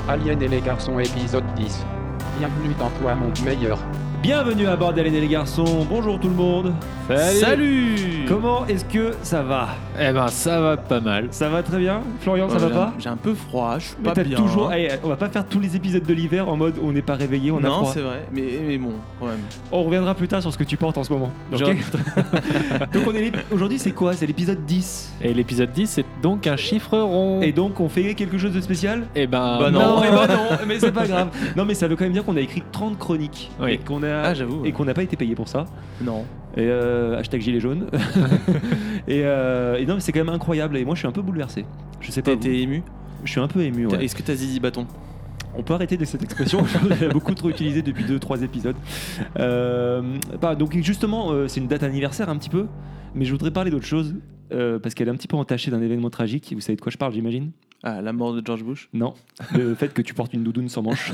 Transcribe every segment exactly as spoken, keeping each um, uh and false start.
Alien et les garçons épisode dix. Bienvenue dans Toi Monde Meilleur. Bienvenue à bord d'Alien et les garçons, bonjour tout le monde. Salut. Salut. Comment est-ce que ça va? Eh ben ça va pas mal. Ça va très bien. Florian, ça Ouais, va j'ai pas un- J'ai un peu froid, je suis Mais pas t'as bien. toujours... hein. Allez, on va pas faire tous les épisodes de l'hiver en mode on n'est pas réveillé, on a Non, froid. c'est vrai, mais, mais bon, quand même. On reviendra plus tard sur ce que tu portes en ce moment. Ok. Genre- Donc on est l'ép- aujourd'hui c'est quoi? C'est l'épisode dix. Et l'épisode dix, c'est donc un chiffre rond. Et donc on fait quelque chose de spécial? Eh ben Bah non. non, eh ben non, mais c'est pas grave. Non mais ça veut quand même dire qu'on a écrit trente chroniques Oui. et qu'on a Ah, j'avoue, ouais. et qu'on n'a pas été payé pour ça. Non. Et euh, hashtag gilet jaune. et, euh, et non mais c'est quand même incroyable et moi je suis un peu bouleversé. Je sais pas. T'as vous. été ému Je suis un peu ému. Ouais. Est-ce que t'as zizi bâton? On peut arrêter de cette expression. Je l'ai beaucoup trop utilisée depuis deux trois épisodes. Euh, bah, donc justement euh, c'est une date anniversaire un petit peu, mais je voudrais parler d'autre chose euh, parce qu'elle est un petit peu entachée d'un événement tragique. Vous savez de quoi je parle, j'imagine? Ah, la mort de George Bush. Non, le fait que tu portes une doudoune sans manche.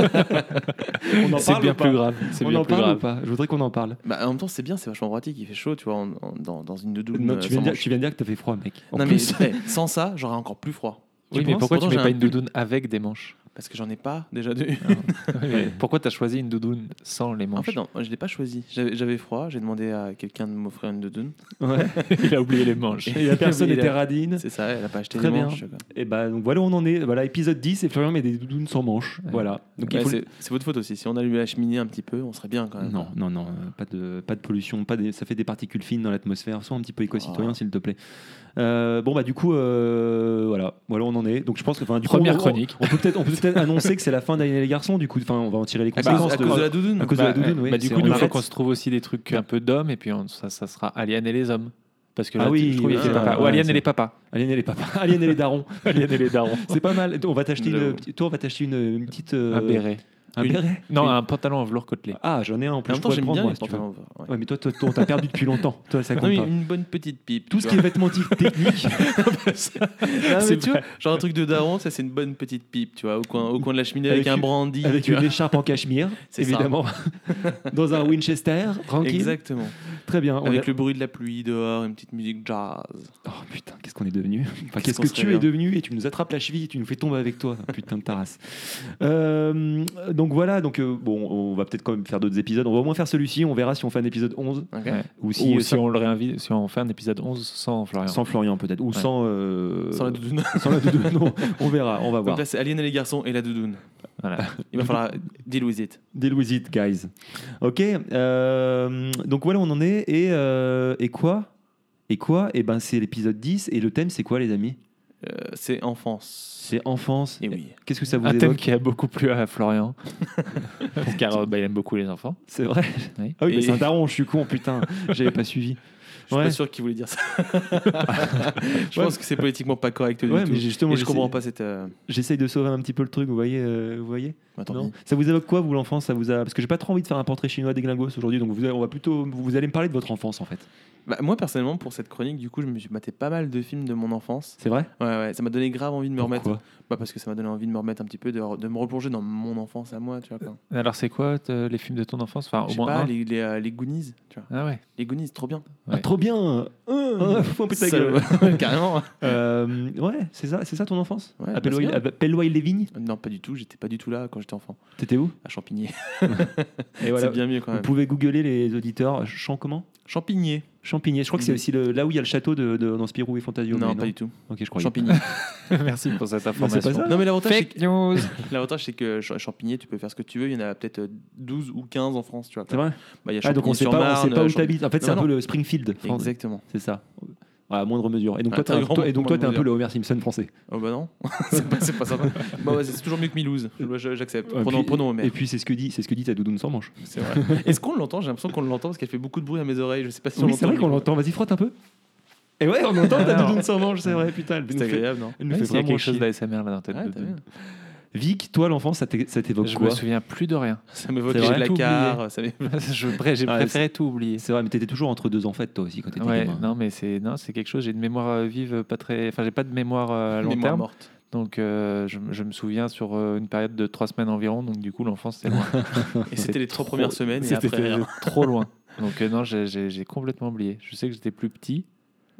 On en C'est parle bien ou pas plus grave. C'est On bien en plus parle grave. ou pas? Je voudrais qu'on en parle. Bah, en même temps, c'est bien, c'est vachement pratique. Il fait chaud, tu vois, en- en- dans, dans une doudoune. Non, euh, tu, viens sans de dire, manche. tu viens de dire que t'as fait froid, mec. En Non, plus, mais eh, sans ça, j'aurais encore plus froid. Tu Oui, mais penses? pourquoi tu Pourtant, mets j'ai pas un une pull. doudoune avec des manches? Parce que j'en ai pas déjà deux. Mais pourquoi t'as choisi une doudoune sans les manches? En fait, non, je l'ai pas choisi. J'avais j'avais froid, j'ai demandé à quelqu'un de m'offrir une doudoune. ouais. il a oublié les manches. Et la personne Il a- était radine. C'est ça, elle a pas acheté Très les bien. manches. quoi. Et bah donc voilà où on en est. Voilà épisode dix et Florian met des doudounes sans manches. Ouais. Voilà. Donc il Ouais, faut. c'est c'est votre faute aussi. Si on allumait la cheminée un petit peu, on serait bien quand même. Non, non, non, euh, pas de, pas de pollution, pas des, ça fait des particules fines dans l'atmosphère. Sois un petit peu éco-citoyen, Oh. s'il te plaît. Euh, bon bah du coup, euh, voilà, voilà où on en est. Donc je pense que, enfin, du coup, Première on- chronique. On, on peut peut-être, on peut peut-être annoncer que c'est la fin d'Alien et les garçons. Du coup, enfin, on va en tirer les Bah, conséquences. à de- cause de la doudoune. à cause de la Bah, doudoune, oui. bah, du C'est- coup, on il faut arrête. qu'on se trouve aussi des trucs un peu d'hommes et puis on- ça, ça sera Alien et les hommes. Parce que là, Ah oui, je trouve oui, il fait c'est papa. vrai, Ou Alien c'est- et les papas. Alien et les papas, Alien et les darons. Alien et les darons. C'est pas mal. On va t'acheter une, J'avoue. toi, on va t'acheter une, une petite. euh, Un béret. Un Une- béret. Non, Une- un pantalon en velours côtelé. Ah, j'en ai un en plus. En même je temps, pourrais j'aime le prendre, bien moi, les si tu veux. pantalons. Ouais. Ouais, mais toi, toi, toi, on t'a perdu depuis longtemps. Toi, ça Non, compte mais pas. une bonne petite pipe. Tout tu ce qui est vois. vêtementiques techniques. Ah, mais C'est tu vois, genre un truc de daron, ça c'est une bonne petite pipe, tu vois, au coin, au coin de la cheminée avec, Avec un une- brandy. Avec tu une vois. écharpe en cachemire, C'est ça. évidemment. Dans un Winchester, tranquille. Exactement. Très bien. On Avec a- le bruit de la pluie dehors, une petite musique jazz. Oh putain, qu'est-ce qu'on est devenu Enfin, Qu'est-ce qu'est-ce qu'on que serait tu es bien. devenu et tu nous attrapes la cheville et tu nous fais tomber avec toi, putain de ta race. Euh, donc voilà, donc euh, bon, on va peut-être quand même faire d'autres épisodes. On va au moins faire celui-ci. On verra si on fait un épisode onze Ok. Ouais. ou si, Ou euh, si on le réinvite, si on fait un épisode onze sans Florian. sans Florian peut-être, ou Ouais. sans euh, Sans la doudoune. sans la doudoune. Non, on verra, on va Donc voir. là c'est Alien et les garçons et la doudoune. Voilà. Il va falloir deal with it. Deal with it, guys. Ok. euh, donc voilà, où on en est et euh, et quoi Et quoi Et ben c'est l'épisode dix et le thème c'est quoi, les amis? Euh, c'est enfance. C'est enfance. Et oui. Qu'est-ce que ça vous Un thème évoque? qui a beaucoup plu à Florian. Car euh, bah, il aime beaucoup les enfants. C'est vrai. Oui. Ah oui, mais Et- c'est un daron, je suis con, putain. J'avais pas suivi. Je suis Ouais. pas sûr qu'il voulait dire ça. Je Ouais. pense que c'est politiquement pas correct du Ouais, tout. mais justement, Et je j'essaie- comprends pas cette. euh, J'essaye de sauver un petit peu le truc, vous voyez, euh, vous voyez bah, tant Non. pis. Ça vous évoque quoi, vous, l'enfance? Ça vous a... Parce que j'ai pas trop envie de faire un portrait chinois des glingos aujourd'hui, donc vous, on va plutôt, vous allez me parler de votre enfance, en fait. Bah, moi personnellement pour cette chronique du coup je me suis maté pas mal de films de mon enfance. C'est vrai? Ouais ouais, ça m'a donné grave envie de me remettre. Pourquoi? Bah parce que ça m'a donné envie de me remettre un petit peu, de, de me replonger dans mon enfance à moi, tu vois quoi. Alors, c'est quoi t- les films de ton enfance? Enfin, Je au sais moins pas, un. les, les, euh, les Goonies, tu vois. Ah ouais. Les Goonies, trop bien. Ah, Ouais. trop bien. Ah, fous un peu de ta Ça- gueule. Carrément. Euh, ouais, c'est ça, c'est ça ton enfance? Ouais, Appelle-moi parce que- appelle-moi Lévigne. Non, pas du tout, j'étais pas du tout là quand j'étais enfant. T'étais où? À Champigny. Et voilà. C'est bien mieux quand Vous même. pouvez googler les auditeurs. Chant comment? Champigny. Champigny. Je crois que c'est Mhm. aussi le, là où il y a le château de, de, dans Spirou et Fantasio. Non, mais pas du tout. Ok, je crois. Champigny. Merci pour cette c'est information. pas ça. Non mais l'avantage c'est Fake news. que, l'avantage, c'est que Ch- Champigny, tu peux faire ce que tu veux, il y en a peut-être euh, douze ou quinze en France, tu vois. C'est vrai? Bah, il y a Ah, donc on sait pas, on Champigny-sur-Marne, sait pas où Champ- t'habites. En fait, c'est Non, un non. peu le Springfield français. Exactement. C'est ça. Ouais, à moindre mesure. Et donc, À toi, t'es très un, grand toi- et donc toi, t'es un moindre peu le Homer Simpson français. Oh bah non, c'est pas, c'est pas sympa. Bah ouais, c'est toujours mieux que Milouz, Je- je- j'accepte. Ouais, Prenons, puis- prenons Homer. Et puis, c'est ce que dit, c'est ce que dit ta doudoune sans manche. C'est vrai. Est-ce qu'on l'entend? J'ai l'impression qu'on l'entend parce qu'elle fait beaucoup de bruit à mes oreilles. Je sais pas si on Oui, l'entend. c'est vrai qu'on l'entend. Vas-y, frotte un peu. Et ouais, on entend ta Alors. doudoune sans manche, c'est vrai, putain. Elle nous C'est fait, agréable, non? elle nous Oui, fait il y a vraiment quelque chose chier. d'A S M R là dans ta Ouais, tête. t'as vu. Vic, toi, l'enfance, ça t'é- ça t'évoque Je quoi? me souviens plus de rien. Ça m'évoque C'est les vrai, de la tout car. Ça m'é- Je- bref, J'ai Ah, préféré tout oublier. C'est vrai, mais t'étais toujours entre deux enfants, toi aussi, quand t'étais Ouais, gamin. non, mais c'est non, c'est quelque chose. J'ai une mémoire euh, vive, pas très. Enfin, j'ai pas de mémoire euh, à long Mémoire terme. morte. Donc, euh, je, je me souviens sur euh, une période de trois semaines environ. Donc, du coup, l'enfance, c'est loin. Et c'était les trois trop- premières semaines et C'était après rien. trop loin. Donc, euh, non, j'ai- j'ai j'ai complètement oublié. Je sais que j'étais plus petit.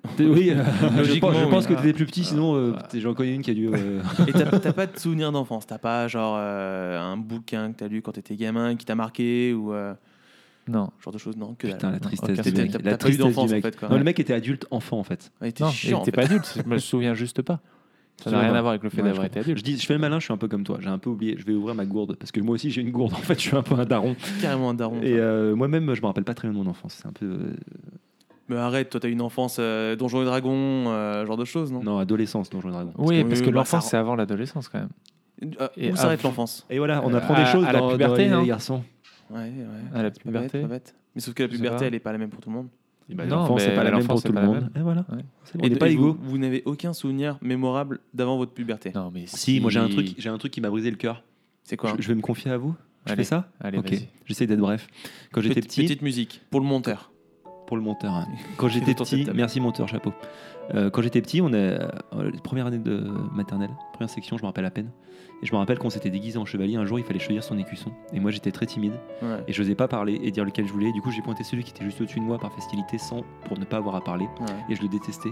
Oui, euh, je Logiquement, pense, je pense oui. que t'étais plus petit, sinon euh, Ah. t'es- j'en connais une qui a dû. euh, Et t'as, t'as pas de souvenirs d'enfance. T'as pas genre euh, un bouquin que t'as lu quand t'étais gamin qui t'a marqué ou euh, Non. ce genre de choses. Non, que Putain, la dalle. tristesse aucun du T'étais- mec. t'as- La t'as pas eu tristesse d'enfance, du mec. en fait, quoi. Non, le mec était adulte enfant en fait. Ouais, t'es Non, chiant. il était en pas fait. adulte. Je me souviens juste pas. Ça n'a Ouais, rien ouais. à voir avec le fait Ouais, d'avoir je été comprends. adulte. Je dis, je fais le malin, je suis un peu comme toi. J'ai un peu oublié. Je vais ouvrir ma gourde parce que moi aussi j'ai une gourde. En fait, je suis un peu un daron. Carrément un daron. Et euh, moi-même, je me rappelle pas très bien de mon enfance. C'est un peu. euh, Mais arrête, toi t'as une enfance euh, Donjons et Dragons, euh, genre de choses, non, Non, adolescence, Donjons et Dragons. Oui, que- parce que oui, bah, l'enfance, ça- c'est avant l'adolescence quand même. Euh, Et Où s'arrête avant- l'enfance? Et voilà, on Euh, apprend à- des choses à la dans, dans puberté, les, non les garçons. Ouais, ouais. À la Pas bête, puberté. pas bête. Mais sauf que la Je sais puberté, pas. elle est pas la même pour tout le monde. Et bah, Non, l'enfance, c'est mais pas la même l'enfance, pour c'est tout pas le la monde. même. Et voilà. Ouais. C'est bon, Et on n'est pas et égaux. vous, vous n'avez aucun souvenir mémorable d'avant votre puberté. Non, mais Si, moi j'ai un truc, j'ai un truc qui m'a brisé le cœur. C'est quoi? Je, je vais me confier à vous. Je Allez, fais ça. allez, Ok. vas-y. J'essaie d'être bref. Quand j'étais Petite- petit, Petite musique pour le monteur. pour le monteur. hein. Quand j'étais Autour de cette petit, table. merci monteur, chapeau. Euh, quand j'étais petit, on est euh, première année de maternelle, première section, je me rappelle à peine. Et je me rappelle qu'on s'était déguisé en chevalier. Un jour, il fallait choisir son écusson. Et moi, j'étais très timide Ouais. et je n'osais pas parler et dire lequel je voulais. Du coup, j'ai pointé celui qui était juste au-dessus de moi par facilité, sans pour ne pas avoir à parler. Ouais. Et je le détestais.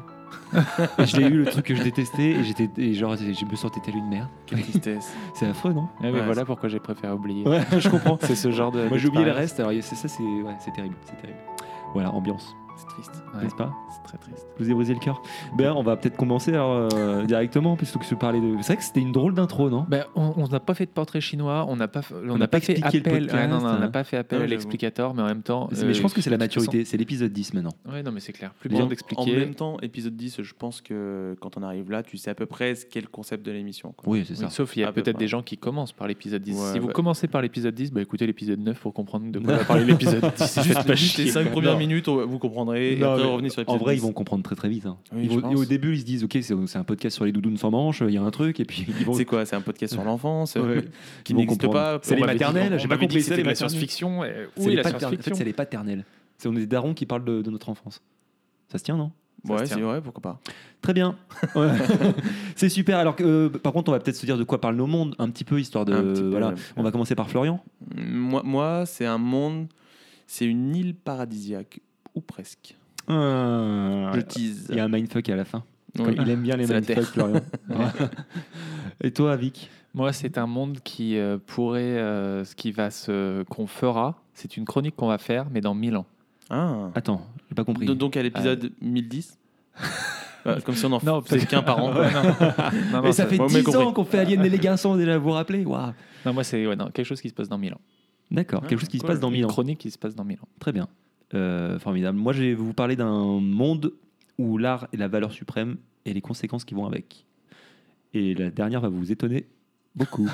Et je l'ai eu le truc que je détestais et j'étais et genre je me sentais telle une merde. Quelle tristesse. C'est affreux, non? Ah, mais Ouais, voilà c'est- pourquoi j'ai préféré oublier. Ouais, je comprends. C'est ce genre de. Moi, j'ai oublié le d'expérience. reste. Alors, c'est ça, c'est ouais, c'est terrible, c'est terrible. Voilà, ambiance, C'est triste. Ouais. n'est-ce pas? C'est très triste. Je vous ai brisé le cœur. Ben, on va peut-être commencer alors, euh, directement, plutôt que de se parler de. C'est vrai que c'était une drôle d'intro, non? Ben, on on n'a pas fait de portrait chinois, on n'a pas, f- on n'a n'a pas pas fait expliqué le appel, podcast, ouais, non, non, on n'a hein. pas fait appel Ouais, à j'avoue. l'explicateur, mais en même temps. C'est- mais je euh, pense que c'est la de toute façon- maturité. C'est l'épisode dix maintenant. Ouais, non, mais c'est clair. Plus En- besoin En d'expliquer. même temps, épisode dix, je pense que quand on arrive là, tu sais à peu près ce qu'est le concept de l'émission, quoi. Oui, c'est Oui, ça. sauf il y a À peu peut-être près. des gens qui commencent par l'épisode dix. Ouais, si vous bah- commencez par l'épisode dix, bah écoutez l'épisode neuf pour comprendre de quoi va parler l'épisode dix. C'est Faites juste, pas juste les chier. cinq premières Non. minutes, on- vous comprendrez, et Non, après mais revenez sur En l'épisode vrai, dix. ils vont comprendre très très vite. hein. Oui, Ils je vont- pense. et au début, ils se disent, ok, c'est c'est un podcast sur les doudounes sans manches. Il y a un truc, et puis ils vont. C'est quoi? C'est un podcast sur l'enfance euh, Ouais. qui Ils vont n'existe comprendre. pas. C'est On les m'avait dit- maternelles, on j'ai pas m'avait compris, dit que c'est c'était les de la maternelles. science-fiction. science-fiction. C'est Oui, les la paternelles. En fait, science-fiction. c'est les paternelles. C'est on est des darons qui parlent de, de notre enfance. Ça se tient, non? Ça Ouais, se c'est tient. vrai, pourquoi pas. Très bien. Ouais. C'est super. Alors, que, euh, par contre, on va peut-être se dire de quoi parle nos mondes un petit peu, histoire de. Un petit peu, voilà. ouais. On va commencer par Florian. Moi, moi c'est un monde, c'est une île paradisiaque, ou presque. Euh, Je tease. Il y a un mindfuck à la fin. Oui. Comme il aime bien les C'est la mindfucks, Florian. Et toi, Vic? Moi, c'est un monde qui euh, pourrait, euh, ce qui va se, qu'on fera. C'est une chronique qu'on va faire, mais dans mille ans. Ah. Attends, j'ai pas compris. Do- Donc à l'épisode mille dix Euh, Comme si on en Non, faisait qu'un par an. quoi. Ouais, non. Non, non, Mais ça fait ouais, mais dix compris. ans qu'on fait Alien et les garçons, déjà, vous vous rappelez? Waouh. non, moi, c'est ouais, non, quelque chose qui se passe dans mille ans. D'accord, Ah, quelque chose qui se cool. passe dans Une mille ans. chronique qui se passe dans mille ans. Très bien. Euh, formidable. Moi, je vais vous parler d'un monde où l'art est la valeur suprême et les conséquences qui vont avec. Et la dernière va vous étonner beaucoup.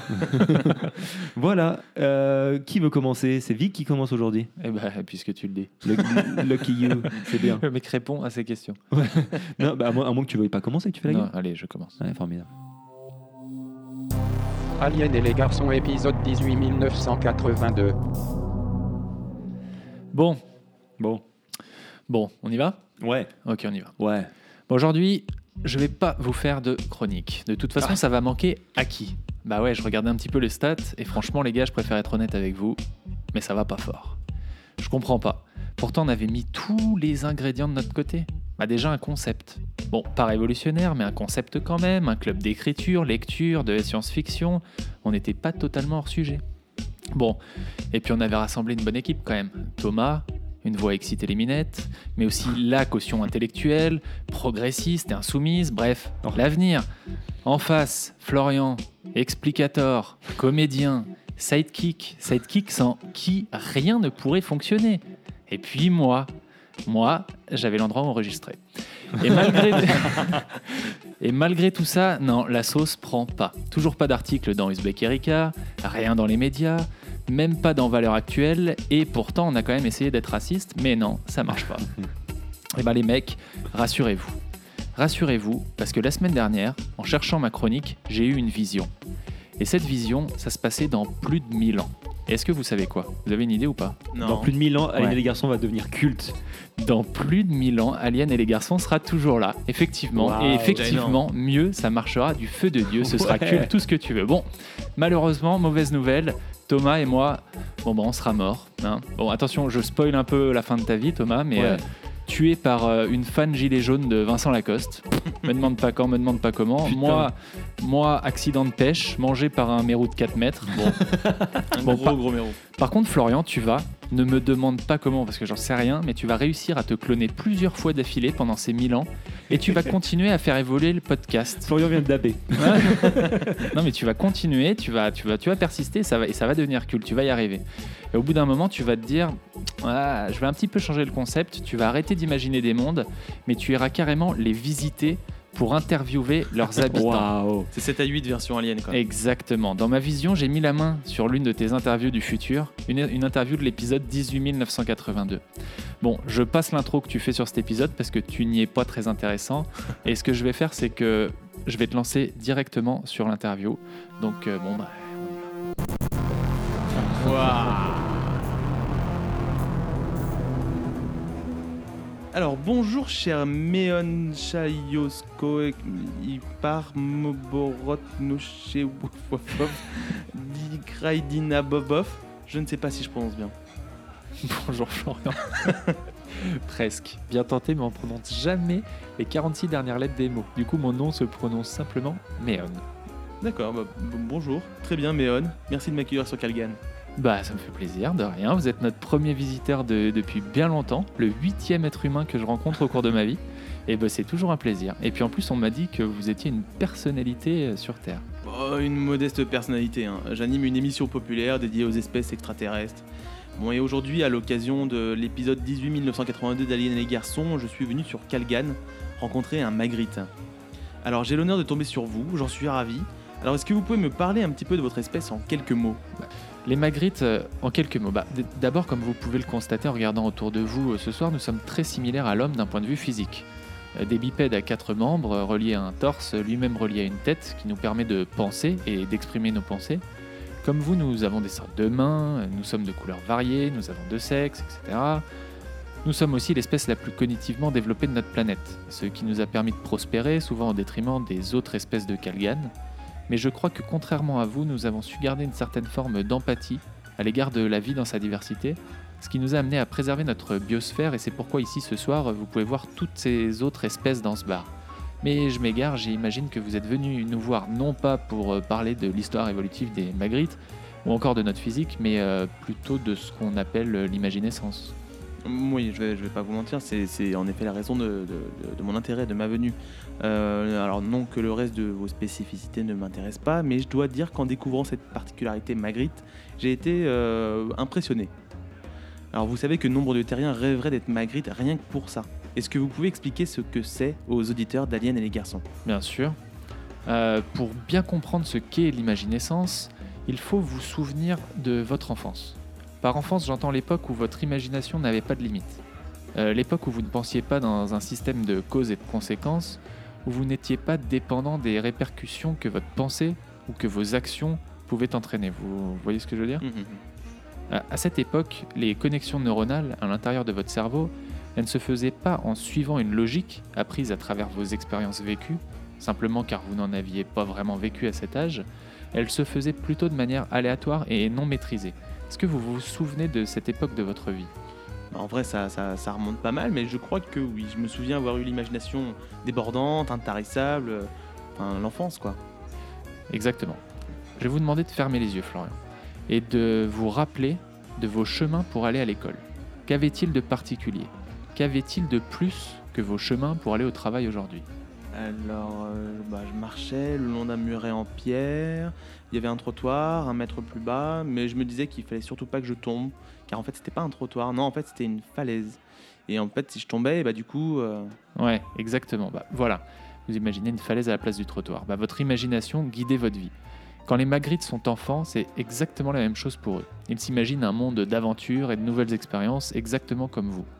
Voilà. Euh, qui veut commencer? C'est Vic qui commence aujourd'hui. Eh ben, puisque tu le dis. Le- Lucky you, c'est bien. Le mec répond à ces questions. Non, bah, à, moins, à moins que tu veuilles pas commencer, que tu fais la Non, gueule. allez, je commence. Ouais, formidable. Alien et les garçons, épisode dix-huit mille neuf cent quatre-vingt-deux. Bon, Bon. bon, on y va? Ouais. Ok, on y va. Ouais. Bon, aujourd'hui, je vais pas vous faire de chronique. De toute façon, Ah. ça va manquer à qui? Bah ouais, je regardais un petit peu les stats et franchement, les gars, je préfère être honnête avec vous, mais ça va pas fort. Je comprends pas. Pourtant, on avait mis tous les ingrédients de notre côté. Bah déjà, un concept. Bon, pas révolutionnaire, mais un concept quand même. Un club d'écriture, lecture, de science-fiction. On n'était pas totalement hors sujet. Bon, et puis on avait rassemblé une bonne équipe quand même. Thomas, une voix excitée les minettes, mais aussi la caution intellectuelle, progressiste et insoumise, bref, Oh. l'avenir. En face, Florian, explicator, comédien, sidekick, sidekick sans qui rien ne pourrait fonctionner. Et puis moi, moi, j'avais l'endroit où enregistrer. Et malgré, et malgré tout ça, non, la sauce prend pas. Toujours pas d'article dans Uzbek Erika, rien dans les médias, même pas dans Valeurs Actuelles, et pourtant on a quand même essayé d'être raciste, mais non, ça marche pas. Et ben les mecs, rassurez-vous. Rassurez-vous, parce que la semaine dernière, en cherchant ma chronique, j'ai eu une vision. Et cette vision, ça se passait dans plus de mille ans. Et est-ce que vous savez quoi? Vous avez une idée ou pas? Non. Dans plus de mille ans, Alien Ouais. et les garçons va devenir culte. Dans plus de mille ans, Alien et les garçons sera toujours là, effectivement. Waouh, et effectivement, mieux, ça marchera du feu de Dieu, ce sera Ouais. culte, tout ce que tu veux. Bon, malheureusement, mauvaise nouvelle, Thomas et moi, bon, bon on sera morts. Hein. Bon, attention, je spoil un peu la fin de ta vie, Thomas, mais Ouais. euh, tué par euh, une fan gilet jaune de Vincent Lacoste. Me demande pas quand, me demande pas comment. Putain. Moi, moi, accident de pêche, mangé par un mérou de quatre mètres. Bon. Un Bon, gros, par- gros méro. Par contre, Florian, tu vas, ne me demande pas comment parce que j'en sais rien, mais tu vas réussir à te cloner plusieurs fois d'affilée pendant ces mille ans et tu vas continuer à faire évoluer le podcast. Florian vient de daber. Non, mais tu vas continuer, tu vas, tu vas, tu vas persister, ça va, et ça va devenir cool, tu vas y arriver. Et au bout d'un moment, tu vas te dire, ah, je vais un petit peu changer le concept, tu vas arrêter d'imaginer des mondes, mais tu iras carrément les visiter pour interviewer leurs habitants. Waouh. C'est sept à huit version alien, quoi. Exactement. Dans ma vision, j'ai mis la main sur l'une de tes interviews du futur, une, une interview de l'épisode dix-huit mille neuf cent quatre-vingt-deux. Bon, je passe l'intro que tu fais sur cet épisode parce que tu n'y es pas très intéressant. Et ce que je vais faire, c'est que je vais te lancer directement sur l'interview. Donc, euh, bon, bah, Alors, bonjour, cher Meon Chayosko, Ipar Moborot Noche Wofofov, Dikraidina Bobov. Je ne sais pas si je prononce bien. bonjour Florian. Presque. Bien tenté, mais on ne prononce jamais les quarante-six dernières lettres des mots. Du coup, mon nom se prononce simplement Méon. D'accord, bah, b- bonjour. Très bien, Meon. Merci de m'accueillir sur Calgan. Bah, ça me fait plaisir, de rien. Vous êtes notre premier visiteur de- depuis bien longtemps, le huitième être humain que je rencontre au cours de ma vie. Et bah, c'est toujours un plaisir. Et puis en plus, on m'a dit que vous étiez une personnalité euh, sur Terre. Oh, une modeste personnalité, hein. J'anime une émission populaire dédiée aux espèces extraterrestres. Bon, et aujourd'hui, à l'occasion de l'épisode dix-huit mille neuf cent quatre-vingt-deux d'Alien et les garçons, je suis venu sur Calgan rencontrer un Magritte. Alors, j'ai l'honneur de tomber sur vous, j'en suis ravi. Alors, est-ce que vous pouvez me parler un petit peu de votre espèce en quelques mots? Les Magrittes, euh, en quelques mots. Bah, d- d'abord, comme vous pouvez le constater en regardant autour de vous euh, ce soir, nous sommes très similaires à l'homme d'un point de vue physique. Euh, Des bipèdes à quatre membres, euh, reliés à un torse, euh, lui-même relié à une tête, qui nous permet de penser et d'exprimer nos pensées. Comme vous, nous avons des sortes de mains, euh, nous sommes de couleurs variées, nous avons deux sexes, et cetera. Nous sommes aussi l'espèce la plus cognitivement développée de notre planète, ce qui nous a permis de prospérer, souvent au détriment des autres espèces de Calgan. Mais je crois que contrairement à vous, nous avons su garder une certaine forme d'empathie à l'égard de la vie dans sa diversité, ce qui nous a amené à préserver notre biosphère, et c'est pourquoi ici ce soir, vous pouvez voir toutes ces autres espèces dans ce bar. Mais je m'égare, j'imagine que vous êtes venus nous voir non pas pour euh, parler de l'histoire évolutive des Magrittes, ou encore de notre physique, mais euh, plutôt de ce qu'on appelle euh, l'imaginescence. Oui, je vais, je vais pas vous mentir, c'est, c'est en effet la raison de, de- de- de mon intérêt, de ma venue. Euh, alors non que le reste de vos spécificités ne m'intéresse pas, mais je dois dire qu'en découvrant cette particularité Magritte, j'ai été euh, impressionné. Alors vous savez que nombre de terriens rêveraient d'être Magritte rien que pour ça. Est-ce que vous pouvez expliquer ce que c'est aux auditeurs d'Alien et les garçons? Bien sûr. Euh, pour bien comprendre ce qu'est l'imaginescence, il faut vous souvenir de votre enfance. Par enfance, j'entends l'époque où votre imagination n'avait pas de limite. Euh, l'époque où vous ne pensiez pas dans un système de causes et de conséquences, où vous n'étiez pas dépendant des répercussions que votre pensée ou que vos actions pouvaient entraîner. Vous voyez ce que je veux dire ? Mhm. À à cette époque, les connexions neuronales à l'intérieur de votre cerveau, elles ne se faisaient pas en suivant une logique apprise à travers vos expériences vécues, simplement car vous n'en aviez pas vraiment vécu à cet âge. Elles se faisaient plutôt de manière aléatoire et non maîtrisée. Est-ce que vous vous souvenez de cette époque de votre vie ? En vrai, ça, ça, ça remonte pas mal, mais je crois que oui. Je me souviens avoir eu l'imagination débordante, intarissable, euh, enfin l'enfance quoi. Exactement. Je vais vous demander de fermer les yeux, Florian, et de vous rappeler de vos chemins pour aller à l'école. Qu'avait-il de particulier ? Qu'avait-il de plus que vos chemins pour aller au travail aujourd'hui ? Alors, euh, bah, je marchais le long d'un muret en pierre. Il y avait un trottoir, un mètre plus bas, mais je me disais qu'il fallait surtout pas que je tombe, car en fait, c'était pas un trottoir. Non, en fait, c'était une falaise. Et en fait, si je tombais, bah du coup, euh, Ouais, exactement. Bah, voilà, vous imaginez une falaise à la place du trottoir. Bah, votre imagination guidait votre vie. Quand les Magrittes sont enfants, c'est exactement la même chose pour eux. Ils s'imaginent un monde d'aventure et de nouvelles expériences exactement comme vous.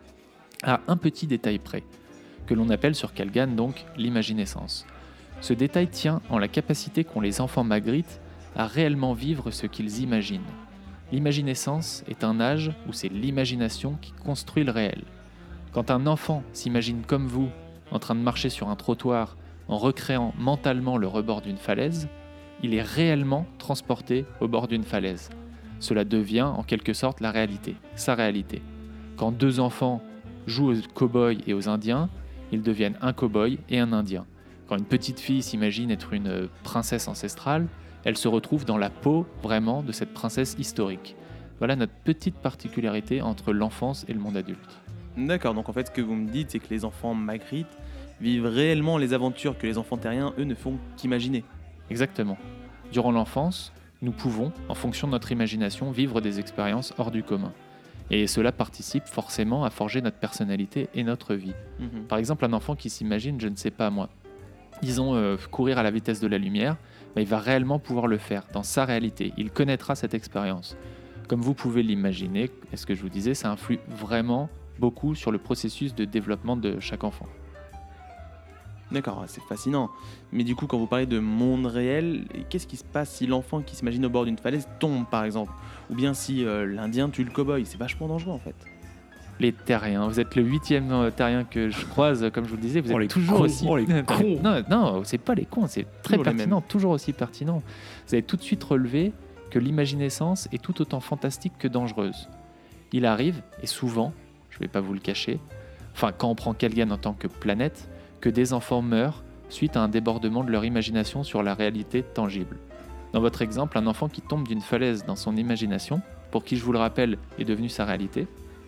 À un petit détail près, que l'on appelle sur Calgan donc l'imaginescence. Ce détail tient en la capacité qu'ont les enfants Magrittes à réellement vivre ce qu'ils imaginent. L'imaginescence est un âge où c'est l'imagination qui construit le réel. Quand un enfant s'imagine comme vous, en train de marcher sur un trottoir, en recréant mentalement le rebord d'une falaise, il est réellement transporté au bord d'une falaise. Cela devient en quelque sorte la réalité, sa réalité. Quand deux enfants jouent aux cow-boys et aux indiens, ils deviennent un cow-boy et un indien. Quand une petite fille s'imagine être une princesse ancestrale, elle se retrouve dans la peau vraiment de cette princesse historique. Voilà notre petite particularité entre l'enfance et le monde adulte. D'accord, donc en fait, ce que vous me dites, c'est que les enfants Magritte vivent réellement les aventures que les enfants terriens, eux, ne font qu'imaginer. Exactement. Durant l'enfance, nous pouvons, en fonction de notre imagination, vivre des expériences hors du commun. Et cela participe forcément à forger notre personnalité et notre vie. Mhm. Par exemple, un enfant qui s'imagine, je ne sais pas moi, disons euh, courir à la vitesse de la lumière, bah, il va réellement pouvoir le faire dans sa réalité. Il connaîtra cette expérience. Comme vous pouvez l'imaginer, et ce que je vous disais, ça influe vraiment beaucoup sur le processus de développement de chaque enfant. D'accord, c'est fascinant. Mais du coup, quand vous parlez de monde réel, qu'est-ce qui se passe si l'enfant qui s'imagine au bord d'une falaise tombe, par exemple? Ou bien si euh, l'Indien tue le cow-boy? C'est vachement dangereux, en fait. Les terriens, vous êtes le huitième euh, terrien que je croise, comme je vous le disais, vous Oh, êtes les toujours cons, aussi... oh, les cons. Non, non, c'est pas les cons, c'est très Toujours les pertinent, toujours aussi pertinent. Vous avez tout de suite relevé que l'imaginescence est tout autant fantastique que dangereuse. Il arrive, et souvent, je ne vais pas vous le cacher, enfin quand on prend Calgan en tant que planète, que des enfants meurent suite à un débordement de leur imagination sur la réalité tangible. Dans votre exemple, un enfant qui tombe d'une falaise dans son imagination, pour qui, je vous le rappelle, est devenu sa réalité,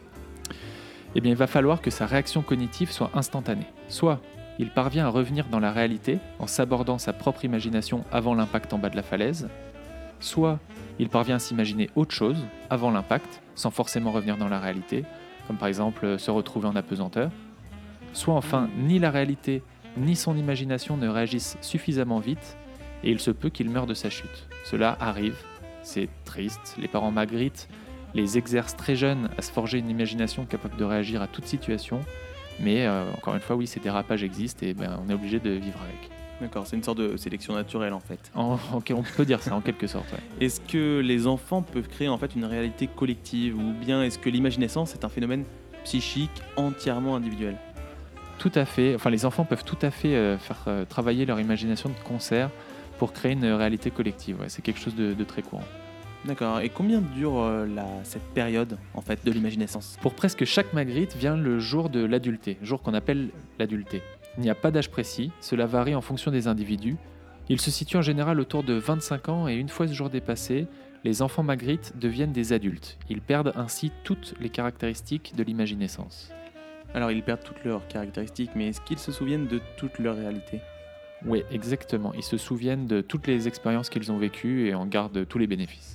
eh bien, il va falloir que sa réaction cognitive soit instantanée. Soit il parvient à revenir dans la réalité en s'abordant sa propre imagination avant l'impact en bas de la falaise, soit il parvient à s'imaginer autre chose avant l'impact, sans forcément revenir dans la réalité, comme par exemple se retrouver en apesanteur, soit enfin ni la réalité ni son imagination ne réagissent suffisamment vite et il se peut qu'il meure de sa chute. Cela arrive, c'est triste, les parents Magritte les exercent très jeunes à se forger une imagination capable de réagir à toute situation, mais euh, encore une fois, oui, ces dérapages existent et ben, on est obligé de vivre avec. D'accord, c'est une sorte de sélection naturelle, en fait. En, en- on peut dire ça en quelque sorte. Ouais. Est-ce que les enfants peuvent créer en fait une réalité collective, ou bien est-ce que l'imaginescence est un phénomène psychique entièrement individuel? Tout à fait, enfin les enfants peuvent tout à fait euh, faire euh, travailler leur imagination de concert pour créer une réalité collective. Ouais, c'est quelque chose de, de très courant. D'accord, et combien dure euh, la, cette période en fait de l'imaginescence? Pour presque chaque Magritte vient le jour de l'adulté, jour qu'on appelle l'adulté. Il n'y a pas d'âge précis, cela varie en fonction des individus. Il se situe en général autour de vingt-cinq ans et une fois ce jour dépassé, les enfants Magritte deviennent des adultes. Ils perdent ainsi toutes les caractéristiques de l'imaginescence. Alors ils perdent toutes leurs caractéristiques, mais est-ce qu'ils se souviennent de toute leur réalité? Oui, exactement. Ils se souviennent de toutes les expériences qu'ils ont vécues et en gardent tous les bénéfices.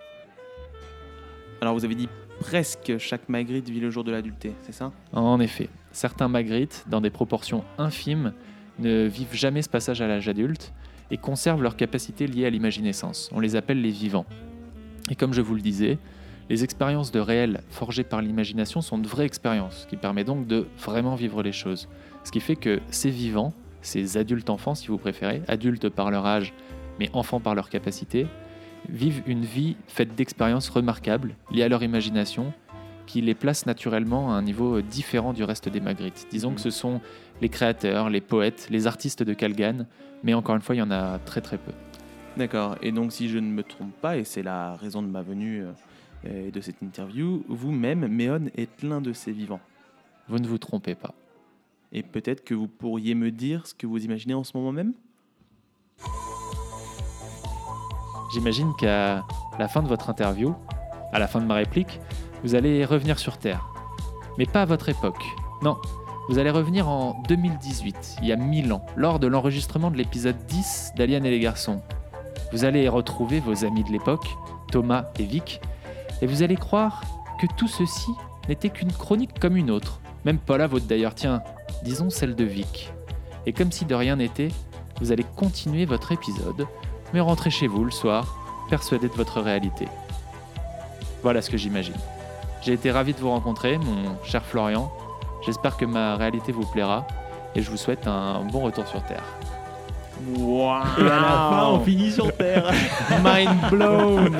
Alors vous avez dit presque chaque Magritte vit le jour de l'adulté, c'est ça? En effet, certains Magritte, dans des proportions infimes, ne vivent jamais ce passage à l'âge adulte et conservent leurs capacités liées à l'imaginescence. On les appelle les vivants. Et comme je vous le disais, les expériences de réel forgées par l'imagination sont de vraies expériences, qui permettent donc de vraiment vivre les choses. Ce qui fait que ces vivants, ces adultes-enfants si vous préférez, adultes par leur âge, mais enfants par leur capacité, vivent une vie faite d'expériences remarquables, liées à leur imagination, qui les place naturellement à un niveau différent du reste des Magritte. Disons que ce sont les créateurs, les poètes, les artistes de Calgan, mais encore une fois, il y en a très très peu. D'accord, et donc si je ne me trompe pas, et c'est la raison de ma venue euh, et de cette interview, vous-même, Méon est l'un de ces vivants. Vous ne vous trompez pas. Et peut-être que vous pourriez me dire ce que vous imaginez en ce moment même? J'imagine qu'à la fin de votre interview, à la fin de ma réplique, vous allez revenir sur Terre. Mais pas à votre époque. Non, vous allez revenir en deux mille dix-huit, il y a mille ans, lors de l'enregistrement de l'épisode dix d'Alien et les garçons. Vous allez retrouver vos amis de l'époque, Thomas et Vic, et vous allez croire que tout ceci n'était qu'une chronique comme une autre. Même pas la vôtre d'ailleurs, tiens, disons celle de Vic. Et comme si de rien n'était, vous allez continuer votre épisode, mais rentrez chez vous le soir, persuadé de votre réalité. Voilà ce que j'imagine. J'ai été ravi de vous rencontrer, mon cher Florian. J'espère que ma réalité vous plaira et je vous souhaite un bon retour sur Terre. Waouh! Et à la fin, on finit sur Terre. Mind blown!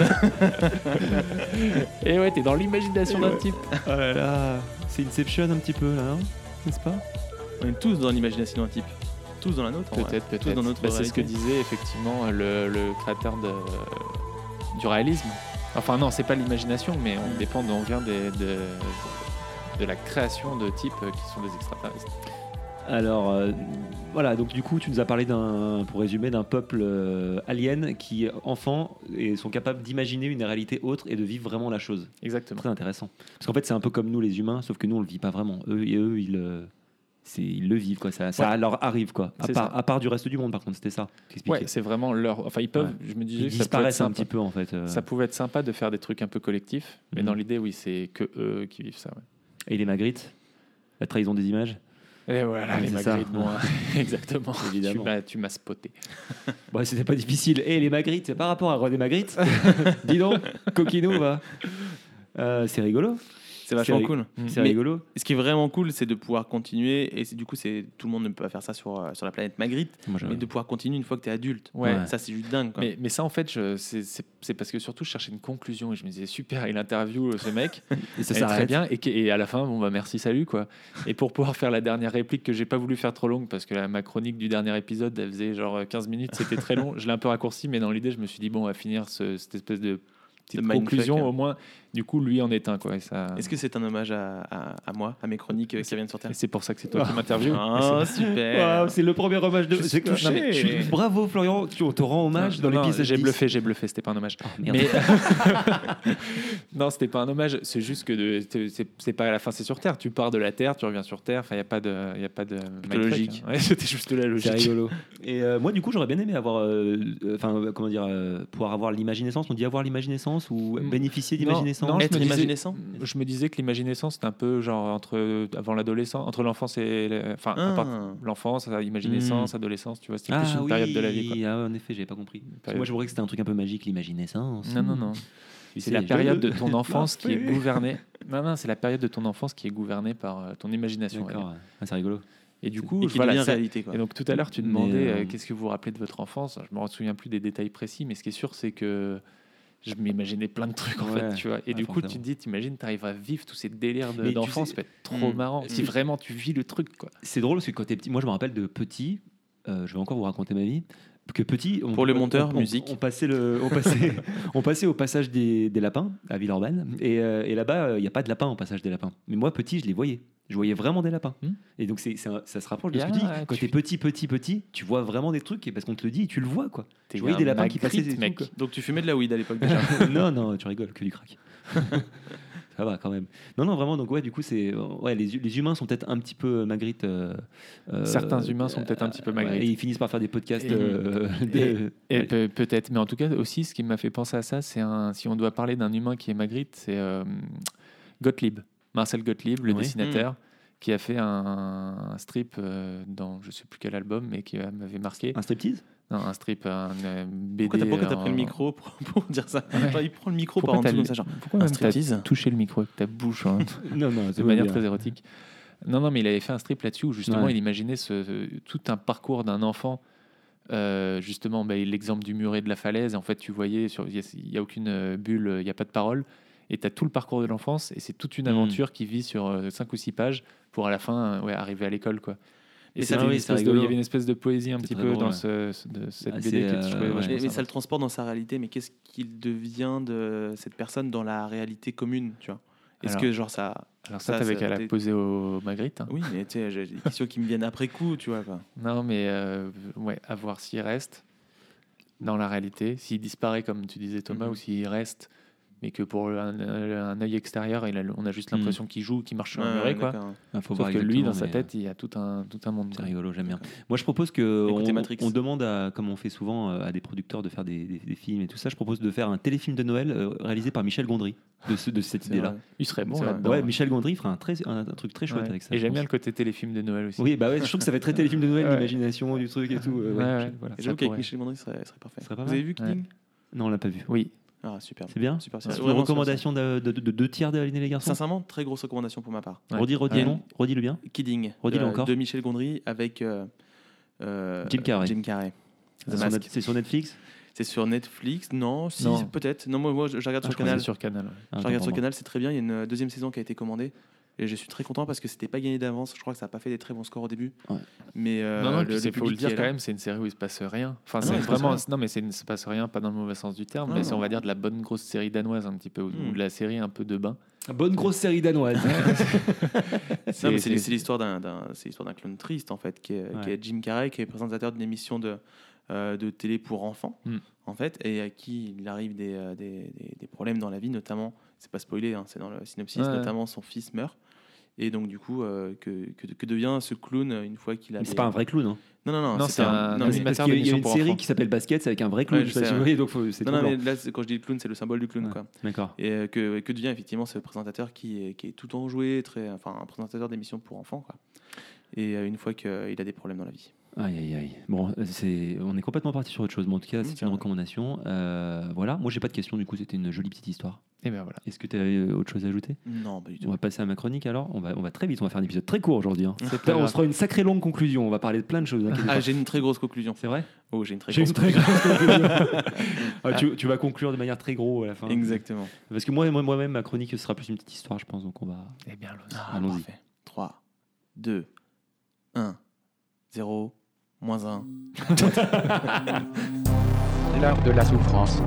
Et ouais, t'es dans l'imagination d'un type. Oh là là, c'est Inception un petit peu là, hein, n'est-ce pas? On est tous dans l'imagination d'un type. Tous dans la nôtre. en vrai. Peut-être, Tous peut-être. dans notre Bah, c'est ce que réalité. disait effectivement le, le créateur de, du réalisme. Enfin non, c'est pas l'imagination, mais on dépend, on vient des, de- de la création de types euh, qui sont des extraterrestres. Alors, euh, voilà, donc du coup, tu nous as parlé d'un, pour résumer, d'un peuple euh, alien qui, enfants, et sont capables d'imaginer une réalité autre et de vivre vraiment la chose. Exactement. Très intéressant. Parce qu'en fait, c'est un peu comme nous, les humains, sauf que nous, on le vit pas vraiment. Eux, et eux, ils, euh, c'est, ils le vivent, quoi. Ça, ça Ouais. leur arrive, quoi. À C'est part, ça. à part du reste du monde, par contre, c'était ça. qu'expliquait. Ouais, c'est vraiment leur. Enfin, ils peuvent. Ouais. Je me disais, Ils que ça pouvait être disparaissent un sympa. petit peu, en fait. euh. Ça pouvait être sympa de faire des trucs un peu collectifs, mais Mhm. dans l'idée, oui, c'est que eux qui vivent ça. Ouais. Et les Magritte, la trahison des images. Et voilà, Ouais, les c'est ça. Magritte, bon, exactement. Évidemment. Tu m'as, tu m'as spoté. Bon, c'était pas difficile. Et les Magritte, c'est par rapport à René Magritte. Dis donc, coquinou, va. Euh, c'est rigolo. C'est vachement ri- cool. C'est Mais- rigolo. Ce qui est vraiment cool, c'est de pouvoir continuer. Et c'est- du coup, c'est tout le monde ne peut pas faire ça sur, euh, sur la planète Magritte, Moi, je- mais de pouvoir continuer une fois que tu es adulte. Ouais. Ouais. Ça, c'est juste dingue. Quoi. Mais, mais ça, en fait, je, c'est, c'est, c'est parce que surtout, je cherchais une conclusion et je me disais, super, il interview ce mec. Et ça Elle est très s'arrête. bien et, que- et à la fin bon bah merci salut quoi. Et pour pouvoir faire la dernière réplique que j'ai pas voulu faire trop longue parce que la, ma chronique du dernier épisode elle faisait genre quinze minutes, c'était très long, je l'ai un peu raccourci, mais dans l'idée je me suis dit bon on va finir ce- cette espèce de petite Ce mindfuck, conclusion hein. au moins, du coup lui en est un quoi et ça, Est-ce que c'est un hommage à, à, à moi, à mes chroniques euh, qui viennent sur Terre et c'est pour ça que c'est toi qui m'interviewe. Ah, super. Waouh, c'est le premier hommage de. Je suis c'est- touché. non, mais je suis- Bravo Florian, tu- on te rend hommage Non, dans non, l'épisode j'ai dix. bluffé, j'ai bluffé, c'était pas un hommage. Oh, merde. Mais non, c'était pas un hommage. C'est juste que de- c'est- c'est c'est pas à la fin, c'est sur Terre. Tu pars de la Terre, tu reviens sur Terre. Enfin, il y a pas de, il y a pas de mindfuck, logique. hein. Ouais, c'était juste de la C'est logique. rigolo. Et euh, moi, du coup, j'aurais bien aimé avoir, euh, euh, enfin, euh, comment dire, euh, pouvoir avoir l'imaginescence. On dit avoir l'imaginescence ou Mm. bénéficier Non, d'imaginescence. non, je Être me disais- imaginescent. Je me disais que l'imaginescence c'était un peu genre entre avant l'adolescence, entre l'enfance et le- enfin à part Ah. l'enfance, imaginescence, adolescence, tu vois, c'était Ah plus une oui, période de la vie. Quoi. ah, en effet, j'avais pas compris. Parce que Période. moi, je croyais que c'était un truc un peu magique, l'imaginescence. Non non non. Tu C'est sais, la période de je- ton enfance qui est Parfait. gouvernée. Non non, c'est la période de ton enfance qui est gouvernée par euh, ton imagination. on va dire. D'accord. Ah, c'est rigolo. Et du C'est- coup, Et qui voilà, devient ça- réalité. Quoi. Et donc tout à l'heure, tu Mais, demandais euh, euh, qu'est-ce que vous vous rappelez de votre enfance. Je me souviens plus des détails précis, mais ce qui est sûr, c'est que je m'imaginais plein de trucs en Ouais, fait, tu vois. Et ouais, du coup, forcément. tu te dis, t'imagines, t'arrives à vivre tous ces délires de- Mais tu d'enfance, sais- ça peut être trop Mm. marrant. Si Mm. vraiment tu vis le truc, quoi. C'est drôle parce que quand t'es petit, moi je me rappelle de petit, euh, je vais encore vous raconter ma vie, que petit, on, Pour le on- monteur, on- musique. on passait le, on passait, on passait au passage des, des lapins à Villeurbanne, et, euh, et là-bas il n'y a pas de lapins au passage des lapins. Mais moi petit, je les voyais, je voyais vraiment des lapins. Hmm. Et donc c'est, c'est un- ça se rapproche de ce Ah, que tu dis. Quand tu- t'es petit, petit, petit, tu vois vraiment des trucs et parce qu'on te le dit, tu le vois quoi. T'es Je voyais un des lapins qui Magritte, passaient, des mec. trucs, Donc tu fumais de la weed à l'époque déjà. non, non, tu rigoles, que du crack. Ça va quand même. Non, non, vraiment. Donc ouais, du coup, c'est ouais, les, les humains sont peut-être un petit peu Magritte. euh, euh, Certains humains sont peut-être un petit peu Magritte. ouais, et ils finissent par faire des podcasts. Et- euh, de- Et ouais. pe- peut-être, mais en tout cas aussi, ce qui m'a fait penser à ça, c'est un, si on doit parler d'un humain qui est Magritte, c'est euh, Gottlieb, Marcel Gottlieb, le Oui. dessinateur, qui a fait un, un strip euh, dans je sais plus quel album, mais qui euh, m'avait marqué. Un striptease. Non, un strip, un euh, B D. Pourquoi t'as, pourquoi t'as en- pris le micro pour, pour dire ça? Ouais. Genre, il prend le micro Pourquoi par en t'as dessous le- comme ça, genre. Pourquoi un même t'as striptease touché le micro avec ta bouche hein, Non, non, de manière très érotique? Non, non, mais il avait fait un strip là-dessus où justement Ouais. il imaginait ce, ce- tout un parcours d'un enfant. Euh, justement, bah, l'exemple du muret de la falaise. En fait, tu voyais, sur- il n'y a, a aucune euh, bulle, il n'y a pas de parole. Et tu as tout le parcours de l'enfance. Et c'est toute une Mm. aventure qui vit sur euh, cinq ou six pages pour à la fin euh, ouais, arriver à l'école. Quoi. Et Et c'était ça, une oui, espèce c'est de- il y rigolo. avait une espèce de poésie un C'est petit très peu drôle, dans ouais. ce, ce- de cette Ah, B D c'est, que je euh, trouvais ouais. vachement Mais, mais sympa. ça le transporte dans sa réalité, mais qu'est-ce qu'il devient de cette personne dans la réalité commune, tu vois? Est-ce Alors- que genre ça... Alors ça, ça, t'avais ça, qu'à la t'es- poser au Magritte. hein. Oui, mais tu sais, j'ai des questions qui me viennent après coup, tu vois, quoi. Non, mais euh, ouais, à voir s'il reste dans la réalité, s'il disparaît, comme tu disais Thomas, Mhm. ou s'il reste, mais que pour un, un œil extérieur, il a- on a juste l'impression qu'il joue, qu'il marche sur un Ouais, muret. ouais, Quoi. d'accord. Ah, faut Sauf voir que lui, dans exactement, sa mais, tête, il y a tout un, tout un monde. C'est quoi. rigolo, j'aime bien. Moi, je propose que Écoutez on, Matrix. on demande à, comme on fait souvent euh, à des producteurs de faire des, des- des films et tout ça. Je propose de faire un téléfilm de Noël euh, réalisé par Michel Gondry de, ce- de cette C'est idée-là. vrai. Il serait bon C'est vrai. là-dedans. Ouais, Michel Gondry fera un, très, un, un truc très chouette Ouais. avec ça. Et je j'aime bien pense. le côté téléfilm de Noël aussi. Oui, bah ouais, je trouve que ça va être très téléfilm de Noël, Ouais. l'imagination du truc et tout. euh, ouais, Ouais, ouais. je- voilà. Et Ça j'avoue qu'avec pourrait. Michel Gondry, ce serait, serait parfait. Ce serait pas Vous mal. avez vu Killing? Non, on l'a pas vu. Oui. Ah, super. C'est bien. Super, C'est c'est une vraiment recommandation de, de, de- de deux tiers d'Aline et les garçons. Sincèrement, très grosse recommandation pour ma part. Ouais. Redis, redis Ouais. le nom, redis le bien. Kidding. Redis-le de, encore. De Michel Gondry avec euh, euh, Jim Carrey. Jim Carrey. C'est The sur, Mask. Net- c'est sur Netflix. C'est sur Netflix. Non, si, Non. peut-être. Non, moi, moi je, je regarde Ah, sur je crois que Canal. c'est sur Canal. ouais. Ah, Je regarde attends, sur pardon. Canal, c'est très bien. Il y a une deuxième saison qui a été commandée. Et je suis très content parce que c'était pas gagné d'avance. Je crois que ça n'a pas fait des très bons scores au début. Ouais. Mais euh, non, non, le, puis le c'est faut public le dire qui est quand là- même, c'est une série où il se passe rien. Enfin, Ah c'est non, il se passe vraiment, rien. non, mais c'est, il se passe rien, pas dans le mauvais sens du terme, Non, mais c'est non. on va dire de la bonne grosse série danoise un petit peu, ou, Mm. ou de la série un peu de bain. Bonne grosse série danoise. C'est, Non, mais c'est, c'est l'histoire d'un, d'un, c'est l'histoire d'un clown triste en fait, qui est, Ouais. qui est Jim Carrey, qui est présentateur d'une émission de, euh, de télé pour enfants, Mm. en fait, et à qui il arrive des, euh, des, des- des problèmes dans la vie, notamment, c'est pas spoilé, hein, c'est dans le synopsis, Ouais. notamment son fils meurt. Et donc, du coup, euh, que, que, que devient ce clown une fois qu'il a. Mais c'est des- pas un vrai clown. Hein. Non, non, non, Non, c'est, c'est un- un. Non, un mais- animateur Parce qu'il y a- il y a d'émission une pour série enfants. qui s'appelle Basket, c'est avec un vrai clown. Ouais, je je sais pas sais, si vous ouais. voyez, donc faut- c'est non, trop non, blanc. mais là, c'est- quand je dis le clown, c'est le symbole du clown, Ouais. quoi. D'accord. Et euh, que, que devient effectivement ce présentateur qui est, qui est tout enjoué, très, enfin, un présentateur d'émission pour enfants, quoi. Et euh, une fois qu'il a des problèmes dans la vie. Aïe, aïe, aïe. Bon, c'est... on est complètement parti sur autre chose, mais en tout cas, Mmh, c'est tiens. une recommandation. Euh, voilà, moi j'ai pas de questions, du coup, c'était une jolie petite histoire. Et ben voilà. Est-ce que tu as autre chose à ajouter? Non, pas du tout. On va passer à ma chronique alors. On va, on va très vite, on va faire un épisode très court aujourd'hui. Hein. C'est Là, pas on grave. se fera une sacrée longue conclusion. On va parler de plein de choses. inquiétez Ah, pas. j'ai une très grosse conclusion. C'est vrai? Oh, j'ai une très J'ai grosse une très conclusion. grosse conclusion. Ah, tu, tu vas conclure de manière très gros à la fin. Exactement. Parce que moi, moi- moi-même, ma chronique ce sera plus une petite histoire, je pense. Donc on va. Eh bien, allons-y. Ah, Allons-y. parfait. trois, deux, un, zéro, moins un. L'art de la souffrance.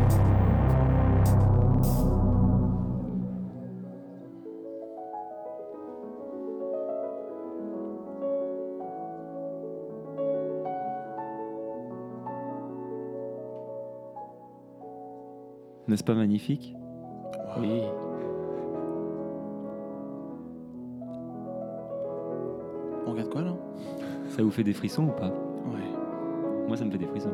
N'est-ce pas magnifique? Oui. On regarde quoi là? Ça vous fait des frissons ou pas? Ouais. Moi, ça me fait des frissons.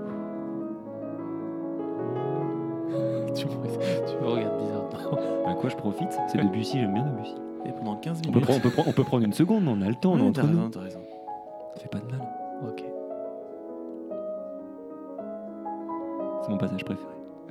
tu, me, tu me regardes bizarrement. À quoi je profite? C'est Debussy, j'aime bien Debussy. Et pendant quinze On peut, minutes. prendre, on, peut prendre, on peut prendre une seconde, on a le temps, on est Ouais, entre t'as nous. raison, t'as raison. Ça fait pas de mal. Ok. C'est mon passage préféré.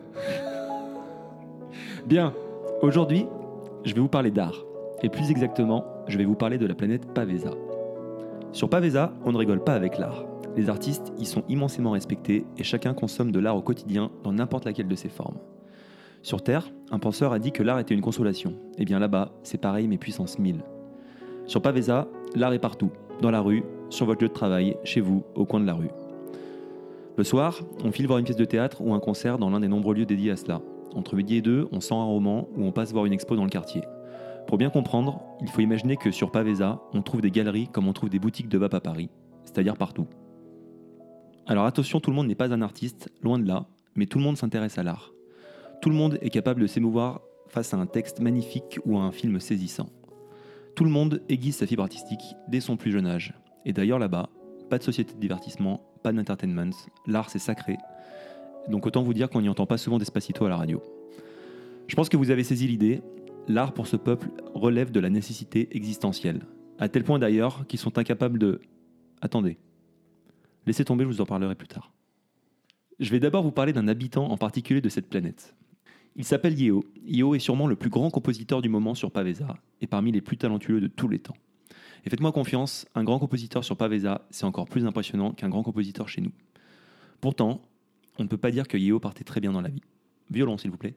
Bien, aujourd'hui, je vais vous parler d'art. Et plus exactement, je vais vous parler de la planète Pavesa. Sur Pavesa, on ne rigole pas avec l'art. Les artistes y sont immensément respectés et chacun consomme de l'art au quotidien dans n'importe laquelle de ses formes. Sur Terre, un penseur a dit que l'art était une consolation. Et bien là-bas, c'est pareil mais puissance mille. Sur Pavesa, l'art est partout, dans la rue, sur votre lieu de travail, chez vous, au coin de la rue. Le soir, on file voir une pièce de théâtre ou un concert dans l'un des nombreux lieux dédiés à cela. Entre midi et deux, on sent un roman ou on passe voir une expo dans le quartier. Pour bien comprendre, il faut imaginer que sur Pavesa, on trouve des galeries comme on trouve des boutiques de vape à Paris, c'est-à-dire partout. Alors attention, tout le monde n'est pas un artiste, loin de là, mais tout le monde s'intéresse à l'art. Tout le monde est capable de s'émouvoir face à un texte magnifique ou à un film saisissant. Tout le monde aiguise sa fibre artistique dès son plus jeune âge. Et d'ailleurs là-bas, pas de société de divertissement, pas d'entertainment, l'art c'est sacré. Donc autant vous dire qu'on n'y entend pas souvent Despacito à la radio. Je pense que vous avez saisi l'idée, l'art pour ce peuple relève de la nécessité existentielle. À tel point d'ailleurs qu'ils sont incapables de... Attendez. Laissez tomber, je vous en parlerai plus tard. Je vais d'abord vous parler d'un habitant en particulier de cette planète. Il s'appelle Yeo. Yeo est sûrement le plus grand compositeur du moment sur Pavesa et parmi les plus talentueux de tous les temps. Et faites-moi confiance, un grand compositeur sur Pavesa, c'est encore plus impressionnant qu'un grand compositeur chez nous. Pourtant, on ne peut pas dire que Yeo partait très bien dans la vie. Violon, s'il vous plaît.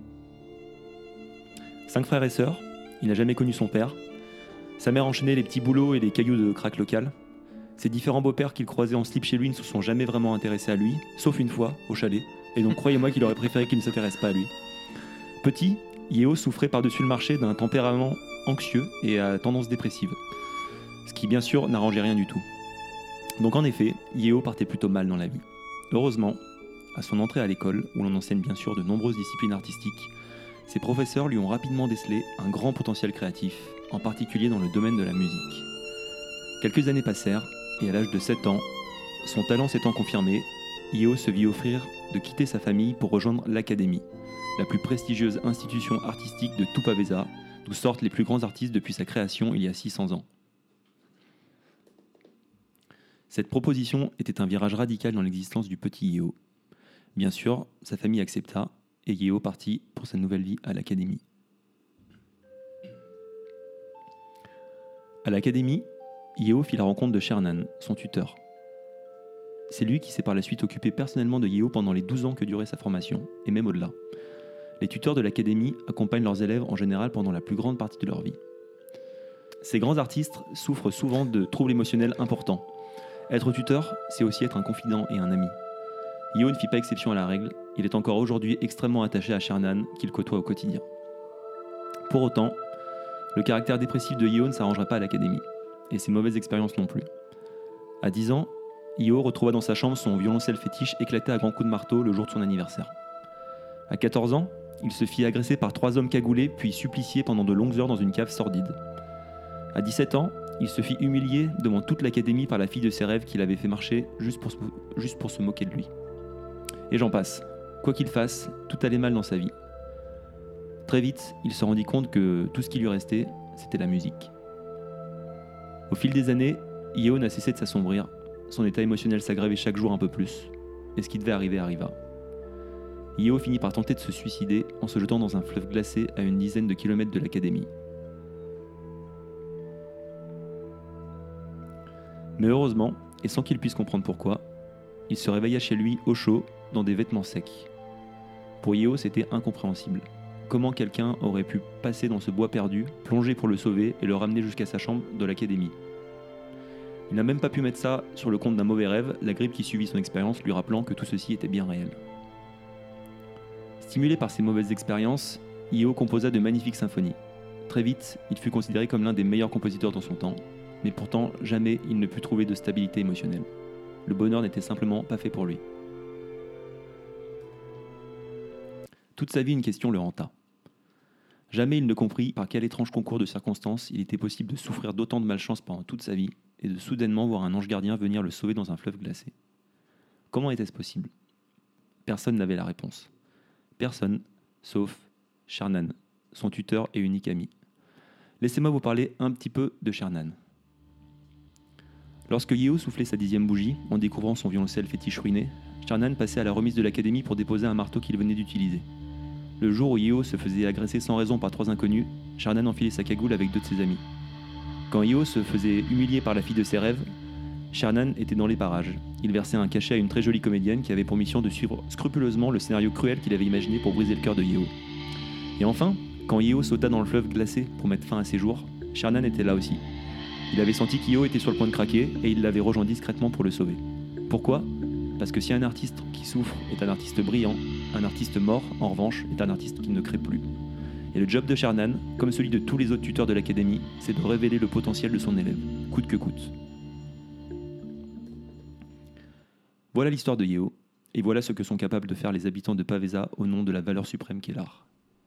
Cinq frères et sœurs, il n'a jamais connu son père. Sa mère enchaînait les petits boulots et les cailloux de crack local. Ses différents beaux-pères qu'il croisait en slip chez lui ne se sont jamais vraiment intéressés à lui, sauf une fois, au chalet. Et donc croyez-moi qu'il aurait préféré qu'il ne s'intéresse pas à lui. Petit, Yeo souffrait par-dessus le marché d'un tempérament anxieux et à tendance dépressive. Ce qui bien sûr n'arrangeait rien du tout. Donc en effet, Yeo partait plutôt mal dans la vie. Heureusement, à son entrée à l'école, où l'on enseigne bien sûr de nombreuses disciplines artistiques, ses professeurs lui ont rapidement décelé un grand potentiel créatif, en particulier dans le domaine de la musique. Quelques années passèrent, et à l'âge de sept ans, son talent s'étant confirmé, Yeo se vit offrir de quitter sa famille pour rejoindre l'Académie, la plus prestigieuse institution artistique de tout Pavesa, d'où sortent les plus grands artistes depuis sa création il y a six cents ans. Cette proposition était un virage radical dans l'existence du petit Yeo. Bien sûr, sa famille accepta, et Yeo partit pour sa nouvelle vie à l'Académie. À l'Académie, Yeo fit la rencontre de Shernan, son tuteur. C'est lui qui s'est par la suite occupé personnellement de Yeo pendant les douze ans que durait sa formation, et même au-delà. Les tuteurs de l'Académie accompagnent leurs élèves en général pendant la plus grande partie de leur vie. Ces grands artistes souffrent souvent de troubles émotionnels importants. Être tuteur, c'est aussi être un confident et un ami. Yeo ne fit pas exception à la règle. Il est encore aujourd'hui extrêmement attaché à Shernan, qu'il côtoie au quotidien. Pour autant, le caractère dépressif de Yeo ne s'arrangera pas à l'académie, et ses mauvaises expériences non plus. À dix ans, Yeo retrouva dans sa chambre son violoncelle fétiche éclaté à grands coups de marteau le jour de son anniversaire. À quatorze ans, il se fit agresser par trois hommes cagoulés puis supplicié pendant de longues heures dans une cave sordide. À dix-sept ans, il se fit humilier devant toute l'académie par la fille de ses rêves qu'il avait fait marcher juste pour se, juste pour se moquer de lui. Et j'en passe. Quoi qu'il fasse, tout allait mal dans sa vie. Très vite, il se rendit compte que tout ce qui lui restait, c'était la musique. Au fil des années, Yeo n'a cessé de s'assombrir. Son état émotionnel s'aggravait chaque jour un peu plus. Et ce qui devait arriver arriva. Yeo finit par tenter de se suicider en se jetant dans un fleuve glacé à une dizaine de kilomètres de l'académie. Mais heureusement, et sans qu'il puisse comprendre pourquoi, il se réveilla chez lui au chaud, dans des vêtements secs. Pour Yeo, c'était incompréhensible. Comment quelqu'un aurait pu passer dans ce bois perdu, plonger pour le sauver et le ramener jusqu'à sa chambre de l'académie. Il n'a même pas pu mettre ça sur le compte d'un mauvais rêve, la grippe qui suivit son expérience lui rappelant que tout ceci était bien réel. Stimulé par ces mauvaises expériences, Yeo composa de magnifiques symphonies. Très vite, il fut considéré comme l'un des meilleurs compositeurs dans son temps, mais pourtant jamais il ne put trouver de stabilité émotionnelle. Le bonheur n'était simplement pas fait pour lui. Toute sa vie, une question le hanta. Jamais il ne comprit par quel étrange concours de circonstances il était possible de souffrir d'autant de malchance pendant toute sa vie et de soudainement voir un ange gardien venir le sauver dans un fleuve glacé. Comment était-ce possible ? Personne n'avait la réponse. Personne, sauf Shernan, son tuteur et unique ami. Laissez-moi vous parler un petit peu de Shernan. Lorsque Yeo soufflait sa dixième bougie, en découvrant son violoncelle fétiche ruiné, Shernan passait à la remise de l'académie pour déposer un marteau qu'il venait d'utiliser. Le jour où Yeo se faisait agresser sans raison par trois inconnus, Shernan enfilait sa cagoule avec deux de ses amis. Quand Yeo se faisait humilier par la fille de ses rêves, Shernan était dans les parages. Il versait un cachet à une très jolie comédienne qui avait pour mission de suivre scrupuleusement le scénario cruel qu'il avait imaginé pour briser le cœur de Yeo. Et enfin, quand Yeo sauta dans le fleuve glacé pour mettre fin à ses jours, Shernan était là aussi. Il avait senti qu'Yeo était sur le point de craquer et il l'avait rejoint discrètement pour le sauver. Pourquoi ? Parce que si un artiste qui souffre est un artiste brillant, un artiste mort, en revanche, est un artiste qui ne crée plus. Et le job de Shernan, comme celui de tous les autres tuteurs de l'académie, c'est de révéler le potentiel de son élève, coûte que coûte. Voilà l'histoire de Yeo, et voilà ce que sont capables de faire les habitants de Pavesa au nom de la valeur suprême qu'est l'art.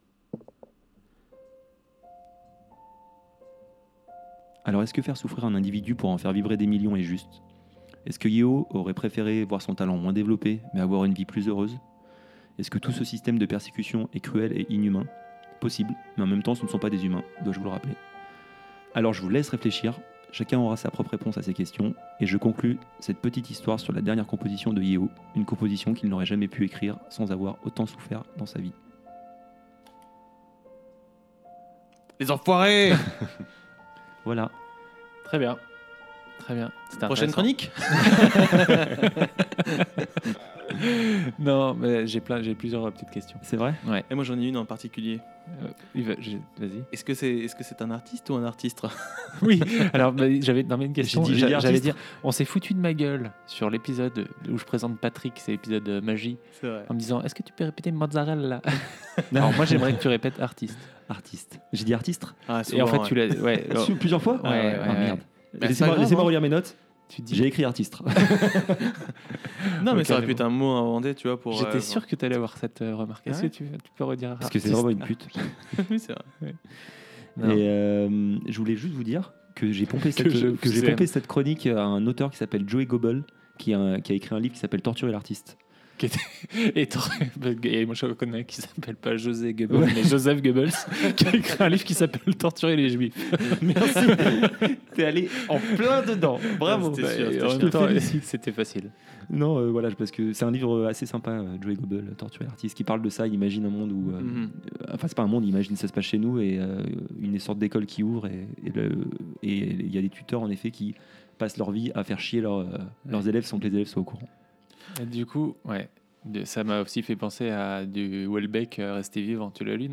Alors est-ce que faire souffrir un individu pour en faire vibrer des millions est juste ? Est-ce que Yeo aurait préféré voir son talent moins développé, mais avoir une vie plus heureuse ? Est-ce que tout ce système de persécution est cruel et inhumain ? Possible, mais en même temps ce ne sont pas des humains, dois-je vous le rappeler. Alors je vous laisse réfléchir, chacun aura sa propre réponse à ces questions, et je conclus cette petite histoire sur la dernière composition de Yeo, une composition qu'il n'aurait jamais pu écrire sans avoir autant souffert dans sa vie. Les enfoirés. Voilà. Très bien. Très bien. C'était Prochaine intéressant. chronique. Non, mais j'ai plein, j'ai plusieurs petites questions. C'est vrai ? Ouais. Et moi j'en ai une en particulier. Euh, il va- j'ai- Vas-y. Est-ce que c'est est-ce que c'est un artiste ou un artiste? Oui. Alors bah, j'avais dans une question. J'ai dit- j'ai dit j'a- J'allais artiste. dire, on s'est foutu de ma gueule sur l'épisode où je présente Patrick, c'est l'épisode euh, magie, C'est vrai. en me disant, est-ce que tu peux répéter mozzarella? Alors moi j'aimerais que tu répètes artiste. Artiste. J'ai dit artiste ? Ah, Et en fait souvent, tu l'as. Ouais. alors, Sur- Plusieurs fois ? Ouais, ouais, Ah, ouais. merde. Bah, Laissez-moi c'est pas laissez-moi grave, relire mes notes. tu dis. J'ai écrit artiste. Non, mais Ok, ça aurait pu c'est être un mot inventé, tu vois, pour. J'étais euh, sûr que tu allais avoir cette euh, remarque. Est-ce Ouais. que tu, tu peux redire Parce que c'est artiste? vraiment une pute. oui, c'est vrai. Non. Et euh, je voulais juste vous dire que j'ai pompé, Que cette, je que j'ai vous pompé aime. cette chronique à un auteur qui s'appelle Joey Goebel, qui a, qui a écrit un livre qui s'appelle Torturer l'artiste. Et, t'aurais- et moi je connais un qui s'appelle pas José Goebbels, mais Joseph Goebbels, qui a écrit un livre qui s'appelle Torturer les Juifs. Merci. T'es allé en plein dedans. Bravo. C'était Bah, sûr, et c'était en sûr. même temps, félicite. c'était facile. Non, euh, voilà, parce que c'est un livre assez sympa, euh, Joey Goebel, Torturer l'artiste, qui parle de ça. Il imagine un monde où, euh, Mhm. euh, enfin c'est pas un monde, il imagine ça se passe chez nous et euh, une sorte d'école qui ouvre et et le- et il y a des tuteurs en effet qui passent leur vie à faire chier leurs, euh, leurs élèves sans que les élèves soient au courant. Et du coup, ouais, de- ça m'a aussi fait penser à du Welbeck, euh, Rester vivant. Tu l'as lu, non? Je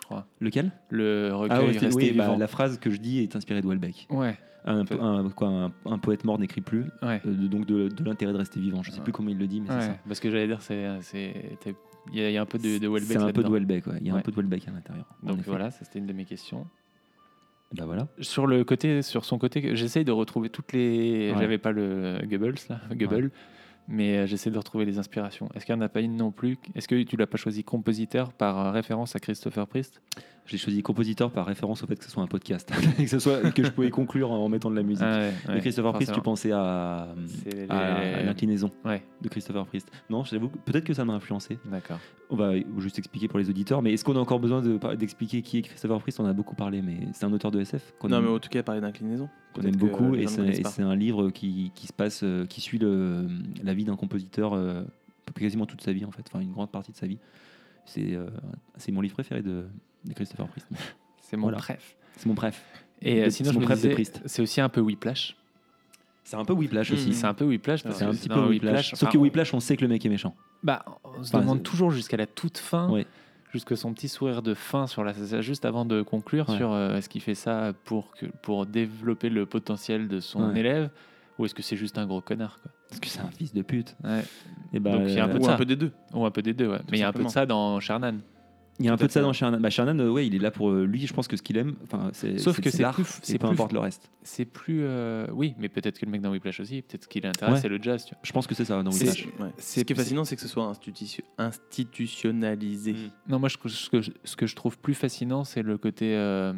crois. Lequel? Le recueil Ah ouais, c'est- Rester oui, bah, vivant. la phrase que je dis est inspirée de Houellebecq. Ouais, Un, Peut- un- quoi, un, un poète mort n'écrit plus, ouais. euh, de- donc de, de l'intérêt de rester vivant. Je sais plus comment il le dit, mais Ouais, c'est ça. parce que j'allais dire, c'est, c'est, t'es- il y, a- il y a un peu de, de Houellebecq C'est un peu de là-dedans. Houellebecq, ouais. Il y a un Ouais. peu de Houellebecq à l'intérieur. en Donc effet. voilà, ça c'était une de mes questions. Bah voilà. Sur le côté, sur son côté, j'essaye de retrouver toutes les. Ouais. J'avais pas le Goebbels là, Goebbels, mais euh, j'essaie de retrouver les inspirations. Est-ce qu'il n'y en a pas une non plus? Est-ce que tu l'as pas choisi compositeur par euh, référence à Christopher Priest? J'ai choisi compositeur par référence au fait que ce soit un podcast, et que, ce soit, que je pouvais conclure en mettant de la musique. Ah ouais, Et ouais, Christopher Priest, tu forcément. pensais à, C'est les- à, à l'inclinaison Ouais, de Christopher Priest. Non, j'avoue, que peut-être que ça m'a influencé. d'accord. On va juste expliquer pour les auditeurs, mais est-ce qu'on a encore besoin de, d'expliquer qui est Christopher Priest? On en a beaucoup parlé, mais c'est un auteur de S F qu'on Non, aime, mais en tout cas, parler d'inclinaison. qu'on Peut-être aime que beaucoup, les et gens ne c'est, connaissent et pas. c'est un livre qui, qui se passe, euh, qui suit le, la vie d'un compositeur euh, quasiment toute sa vie en fait, enfin une grande partie de sa vie. C'est, euh, c'est mon livre préféré de, de Christopher Priest. C'est mon Voilà. préf. C'est mon préf. Et euh, De- sinon, c'est je mon me préf de disais, Priest. c'est aussi un peu Whiplash. C'est un peu Whiplash Mmh. aussi. C'est un peu Whiplash parce C'est que un petit dans peu Whiplash. Sauf enfin, que on- Whiplash, on sait que le mec est méchant. Bah, on se Enfin, demande c'est- toujours jusqu'à la toute fin, Ouais. jusqu'à son petit sourire de fin sur la, juste avant de conclure Ouais. sur euh, est-ce qu'il fait ça pour que pour développer le potentiel de son Ouais. élève ou est-ce que c'est juste un gros connard quoi. Parce que c'est un fils de pute. Ouais. Et bah, Donc, il y a un peu de Ou ça. un peu des deux. Ou un peu des deux, ouais. Mais il y a un peu de simplement. ça dans Shernan. il y a un Tout peu à de ça fait. dans Shernan. Bah, Shernan, euh, ouais, il est là pour euh, lui. Je pense que ce qu'il aime, enfin, c'est, Sauf c'est, que c'est c'est l'art. plus- C'est c'est peu plus- importe le reste. C'est plus euh, oui, mais peut-être que le mec dans Whiplash aussi, peut-être ce qui l'intéresse Ouais. c'est le jazz, tu vois. Je pense que c'est ça dans C'est- Whiplash. Ouais. c'est- Ce qui est fascinant, c'est que ce soit institution- institutionnalisé. Non, moi, je- ce, que je, ce que je trouve plus fascinant, c'est le côté, euh,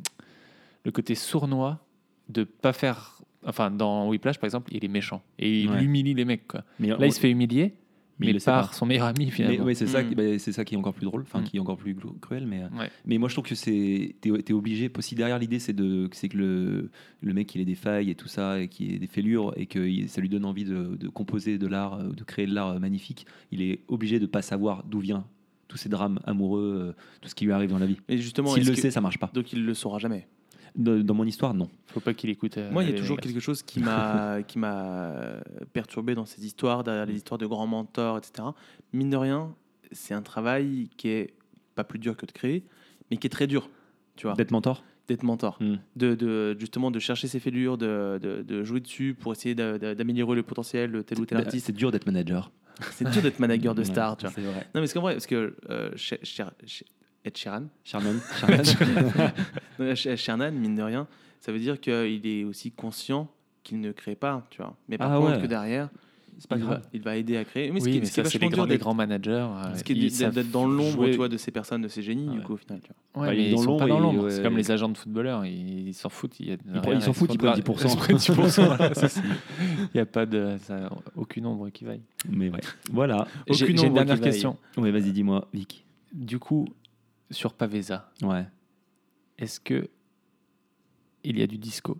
le côté sournois de pas faire. Enfin, dans Whiplash, par exemple, il est méchant et il Ouais. humilie les mecs. Quoi. Mais Là, il se fait humilier, mais mais, il le sait par pas. son meilleur ami, Mais finalement. ouais, c'est ça, qui- Mm. bah, c'est ça qui est encore plus drôle, enfin Mm. qui est encore plus glu- cruel. Mais, euh, Ouais. mais moi je trouve que c'est t'es, t'es obligé. Si derrière l'idée c'est de c'est que le le mec il ait des failles et tout ça et qu'il ait des fêlures et que il- ça lui donne envie de, de composer de l'art, euh, de créer de l'art euh, magnifique, il est obligé de pas savoir d'où vient tous ces drames amoureux, euh, tout ce qui lui arrive dans la vie. Et justement, S'il est-ce le que- sait, ça marche pas. donc il le saura jamais. De- dans mon histoire, non. Faut pas qu'il écoute. euh, Moi, il y a les toujours mecs. quelque chose qui m'a qui m'a perturbé dans ces histoires, derrière les histoires de grands mentors, et cetera. Mine de rien, c'est un travail qui est pas plus dur que de créer, mais qui est très dur, tu vois, D'être mentor. d'être mentor, Mm. de, de justement de chercher ses fêlures, de, de, de jouer dessus pour essayer de- de- d'améliorer le potentiel de tel ou tel artiste. C'est dur d'être manager. C'est dur d'être manager de Ouais, star, tu vois. C'est vrai. Non, mais c'est qu'en vrai, parce que euh, Cher- Cher- Cher- Ed Sheeran, Sherman. Sherman. Euh, Sh- Shernan, mine de rien, ça veut dire qu'il est aussi conscient qu'il ne crée pas, tu vois. Mais par Ah contre, ouais. que derrière, C'est pas il, grave. va, il va aider à créer. Mais ce Oui, qui, mais ce qui est ça, c'est les vachement grands, dur les d'être, grands managers. euh, ce qui est ils d'être- savent d'être dans l'ombre, jouer. tu vois, de ces personnes, de ces génies, Ouais. du coup, au final. Tu vois. Ouais, Bah, il mais est ils dans sont pas l'ombre dans et- l'ombre. ouais. C'est comme les agents de footballeurs. Ils ils s'en foutent. Il y a Ils prennent- ils s'en foutent, ils prennent dix pour cent. Ils prennent dix pour cent, voilà, c'est ça. Il n'y a pas de, ça, aucune ombre qui vaille. Mais ouais. Voilà. J'ai Aucune j'ai une ombre dernière qui vaille. question. Ouais, vas-y, dis-moi, Vic. Du coup, sur Pavesa, Ouais. est-ce que il y a du disco?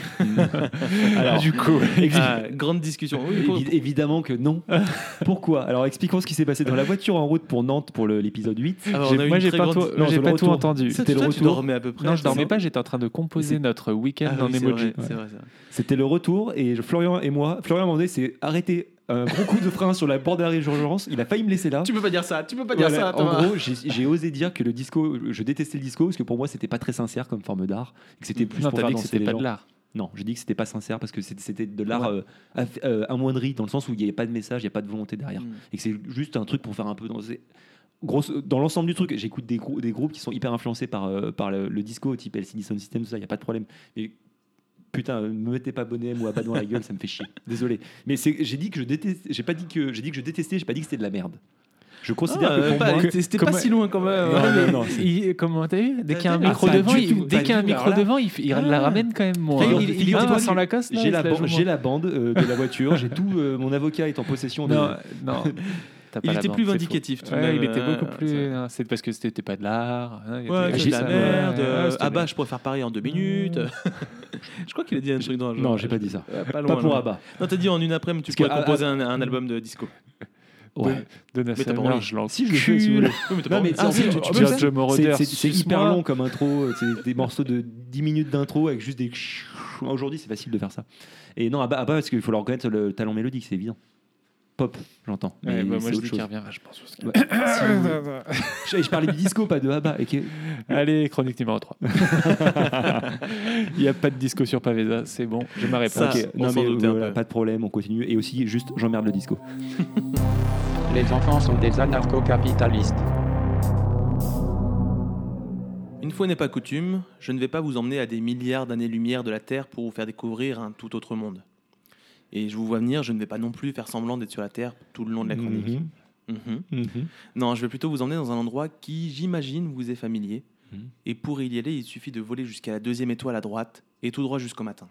Alors, du coup, Ah, grande discussion. Oui, pour- Évi- évidemment que non. Pourquoi? Alors expliquons ce qui s'est passé dans la voiture en route pour Nantes pour le- l'épisode huit. Ah, j'ai- on a eu moi une j'ai très pas, grande- tout, Non, j'ai sur le pas tout retour. entendu. Ça, C'était le toi, tu retour. dormais à peu près. Non, je c'est dormais ça pas. J'étais en train de composer C'est- notre week-end Ah en oui, c'est emoji. vrai, c'est vrai, c'est vrai. C'était le retour et Florian et moi, Florian à un moment donné s'est arrêté un gros coup de frein sur la borde d'arrêt d'urgence. Il a failli me laisser là. Tu peux pas dire ça, tu peux pas dire Voilà, ça. en Thomas. gros, j'ai j'ai osé dire que le disco, je détestais le disco parce que pour moi c'était pas très sincère comme forme d'art, et que c'était plus Non, pour t'as faire dit que danser c'était les pas gens. de l'art. Non, j'ai dit que c'était pas sincère parce que c'était c'était de l'art Ouais. euh, aff- euh, amoindri dans le sens où il n'y avait pas de message, il n'y a pas de volonté derrière, Mm. et que c'est juste un truc pour faire un peu danser. Grosse, dans l'ensemble du truc, j'écoute des, grou- des groupes qui sont hyper influencés par, euh, par le, le disco, type L C D Sound System, tout ça, il n'y a pas de problème. Mais putain, ne me mettez pas Bonnet ou Abba dans la gueule, ça me fait chier. Désolé. Mais c'est- j'ai dit que je détestais, j'ai pas dit que j'ai dit que je détestais, j'ai pas dit que c'était de la merde. Je considère Ah, que euh, pour pas- moi, c'était pas comme- si loin quand même. Non, hein. non, non, c'est- Il- comment t'as vu? Dès qu'il y a un Ah, micro pas devant, du il, tout, dès pas qu'il y a un du tout. micro Alors là- devant, il, fait- il Ah. la ramène quand même. Moi. Regarde, Il, il- il il- était pas il- sans la cosse. là, j'ai il la, se ban- joue, j'ai la bande euh, de la voiture, j'ai tout, euh, mon avocat est en possession de. Non, non. T'as pas Il la était bande, plus c'est vindicatif, faux. tout de Ouais, même, il était euh, beaucoup plus. ça- hein, C'est parce que c'était pas de l'art. hein, il Ouais, était- c'est j'ai- de la ouais, merde. ouais, euh, c'était Ah bah, bien. je préfère Paris en deux minutes. Je crois qu'il a dit un truc dans le genre. Non, j'ai pas dit ça. Euh, Pas, Pas loin, pour non. Abba. Non, t'as dit en une après-midi, tu Parce que, pourrais ah, composer un, un album de disco. Ouais. Donna Mais t'as pas Summer, envie. je l'en Si je le fais, si vous voulez. Oui, mais t'as Non, pas mais envie. c'est- en fait, tu- tu tu peux viens faire- de Joe Moroder, C'est c'est- c'est suce-moi. hyper long comme intro, c'est des morceaux de dix minutes d'intro avec juste des. Aujourd'hui, c'est facile de faire ça. Et non, Abba, Abba, parce qu'il faut leur reconnaître le talent mélodique, c'est évident. pop, j'entends. Ouais, Mais bah, moi, c'est je autre dis chose. qu'il revient vachement sur ce qu'il Ouais. Si vous- je, je parlais du disco, pas de Abba. Et que- Allez, chronique numéro trois. Il n'y a pas de disco sur Pavesa, c'est bon, je m'arrête Ça, pas. Ok, on non s'en mais doutait un voilà, peu. pas de problème, on continue. Et aussi, juste, j'emmerde le disco. Les enfants sont des anarcho-capitalistes. Une fois n'est pas coutume, je ne vais pas vous emmener à des milliards d'années-lumière de la Terre pour vous faire découvrir un tout autre monde. Et je vous vois venir, je ne vais pas non plus faire semblant d'être sur la Terre tout le long de la chronique. Mhm, Mhm. mhm. Non, je vais plutôt vous emmener dans un endroit qui, j'imagine, vous est familier. Mhm. Et pour y aller, il suffit de voler jusqu'à la deuxième étoile à droite et tout droit jusqu'au matin.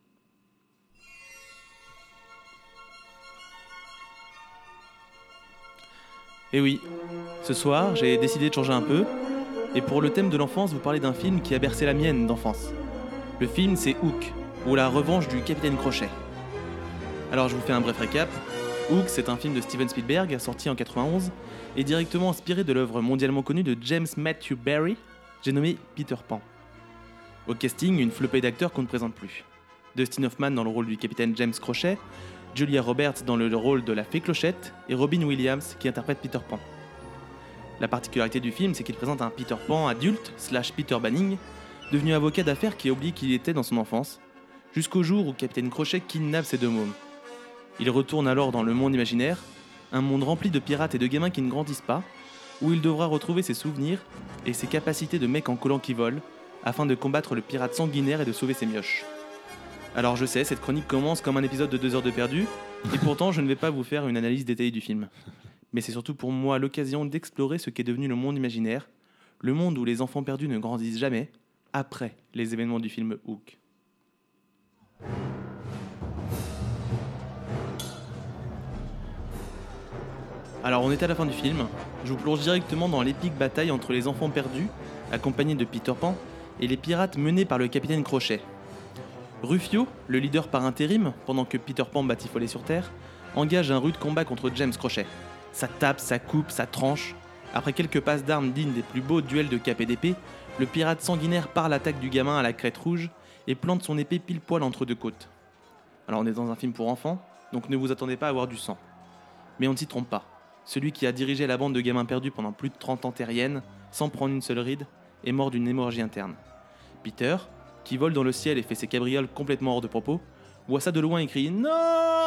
Et oui, ce soir, j'ai décidé de changer un peu. Et pour le thème de l'enfance, vous parlez d'un film qui a bercé la mienne d'enfance. Le film, c'est Hook, ou La revanche du capitaine Crochet. Alors, je vous fais un bref récap. Hook, c'est un film de Steven Spielberg, sorti en quatre-vingt-onze, et directement inspiré de l'œuvre mondialement connue de James Matthew Barrie, j'ai nommé Peter Pan. Au casting, une flopée d'acteurs qu'on ne présente plus. Dustin Hoffman dans le rôle du capitaine James Crochet, Julia Roberts dans le rôle de la fée Clochette, et Robin Williams qui interprète Peter Pan. La particularité du film, c'est qu'il présente un Peter Pan adulte, slash Peter Banning, devenu avocat d'affaires qui a oublié qui il était dans son enfance, jusqu'au jour où Capitaine Crochet kidnappe ses deux mômes. Il retourne alors dans le monde imaginaire, un monde rempli de pirates et de gamins qui ne grandissent pas, où il devra retrouver ses souvenirs et ses capacités de mec en collant qui vole, afin de combattre le pirate sanguinaire et de sauver ses mioches. Alors je sais, cette chronique commence comme un épisode de deux heures de perdu, et pourtant je ne vais pas vous faire une analyse détaillée du film. Mais c'est surtout pour moi l'occasion d'explorer ce qu'est devenu le monde imaginaire, le monde où les enfants perdus ne grandissent jamais, après les événements du film Hook. Alors on est à la fin du film, je vous plonge directement dans l'épique bataille entre les enfants perdus, accompagnés de Peter Pan, et les pirates menés par le capitaine Crochet. Rufio, le leader par intérim, pendant que Peter Pan batifolait sur Terre, engage un rude combat contre James Crochet. Ça tape, ça coupe, ça tranche. Après quelques passes d'armes dignes des plus beaux duels de cap et d'épée, le pirate sanguinaire part l'attaque du gamin à la crête rouge et plante son épée pile poil entre deux côtes. Alors on est dans un film pour enfants, donc ne vous attendez pas à avoir du sang. Mais on ne s'y trompe pas. Celui qui a dirigé la bande de gamins perdus pendant plus de trente ans terrienne, sans prendre une seule ride, est mort d'une hémorragie interne. Peter, qui vole dans le ciel et fait ses cabrioles complètement hors de propos, voit ça de loin et crie « Non !»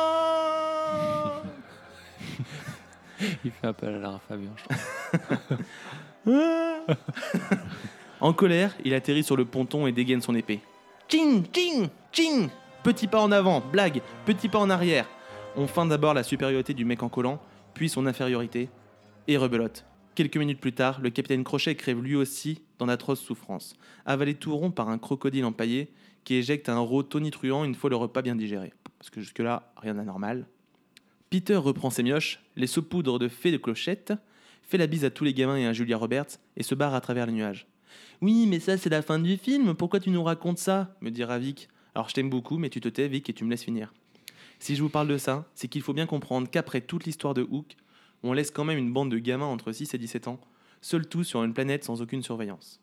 Il fait appel à Lara Fabian, je trouve. En colère, il atterrit sur le ponton et dégaine son épée. Tching, tching, tching. Petit pas en avant, blague, petit pas en arrière. On feint d'abord la supériorité du mec en collant, puis son infériorité, et rebelote. Quelques minutes plus tard, le capitaine Crochet crève lui aussi dans d'atroces souffrances, avalé tout rond par un crocodile empaillé qui éjecte un rot tonitruant une fois le repas bien digéré. Parce que jusque-là, rien d'anormal. Peter reprend ses mioches, les saupoudres de fée de Clochette, fait la bise à tous les gamins et à Julia Roberts et se barre à travers les nuages. « Oui, mais ça c'est la fin du film, pourquoi tu nous racontes ça ?» me dira Vic. « Alors je t'aime beaucoup, mais tu te tais Vic et tu me laisses finir. » Si je vous parle de ça, c'est qu'il faut bien comprendre qu'après toute l'histoire de Hook, on laisse quand même une bande de gamins entre six et dix-sept ans, seuls tous sur une planète sans aucune surveillance.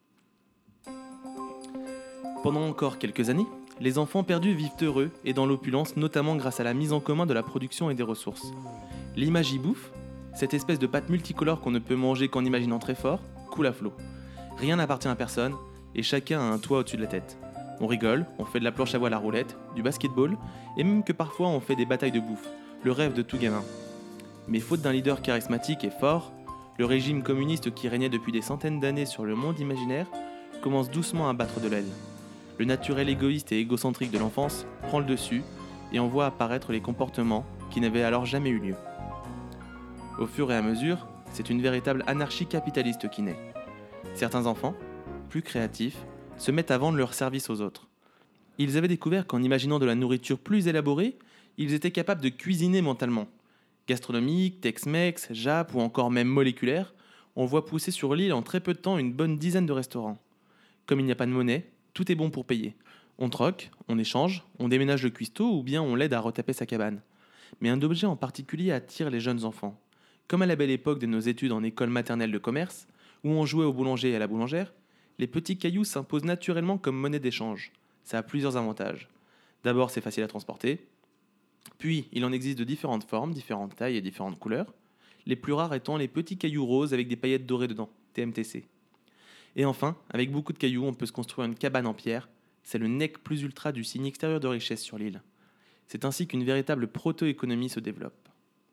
Pendant encore quelques années, les enfants perdus vivent heureux et dans l'opulence, notamment grâce à la mise en commun de la production et des ressources. L'image y bouffe, cette espèce de pâte multicolore qu'on ne peut manger qu'en imaginant très fort, coule à flot. Rien n'appartient à personne et chacun a un toit au-dessus de la tête. On rigole, on fait de la planche à voile à roulette, du basketball et même que parfois on fait des batailles de bouffe, le rêve de tout gamin. Mais faute d'un leader charismatique et fort, le régime communiste qui régnait depuis des centaines d'années sur le monde imaginaire commence doucement à battre de l'aile. Le naturel égoïste et égocentrique de l'enfance prend le dessus et en voit apparaître les comportements qui n'avaient alors jamais eu lieu. Au fur et à mesure, c'est une véritable anarchie capitaliste qui naît. Certains enfants, plus créatifs, se mettent à vendre leurs services aux autres. Ils avaient découvert qu'en imaginant de la nourriture plus élaborée, ils étaient capables de cuisiner mentalement. Gastronomique, Tex-Mex, Jap ou encore même moléculaire, on voit pousser sur l'île en très peu de temps une bonne dizaine de restaurants. Comme il n'y a pas de monnaie, tout est bon pour payer. On troque, on échange, on déménage le cuistot ou bien on l'aide à retaper sa cabane. Mais un objet en particulier attire les jeunes enfants. Comme à la belle époque de nos études en école maternelle de commerce, où on jouait au boulanger et à la boulangère, les petits cailloux s'imposent naturellement comme monnaie d'échange. Ça a plusieurs avantages. D'abord, c'est facile à transporter. Puis, il en existe de différentes formes, différentes tailles et différentes couleurs, les plus rares étant les petits cailloux roses avec des paillettes dorées dedans, T M T C. Et enfin, avec beaucoup de cailloux, on peut se construire une cabane en pierre, c'est le nec plus ultra du signe extérieur de richesse sur l'île. C'est ainsi qu'une véritable proto-économie se développe.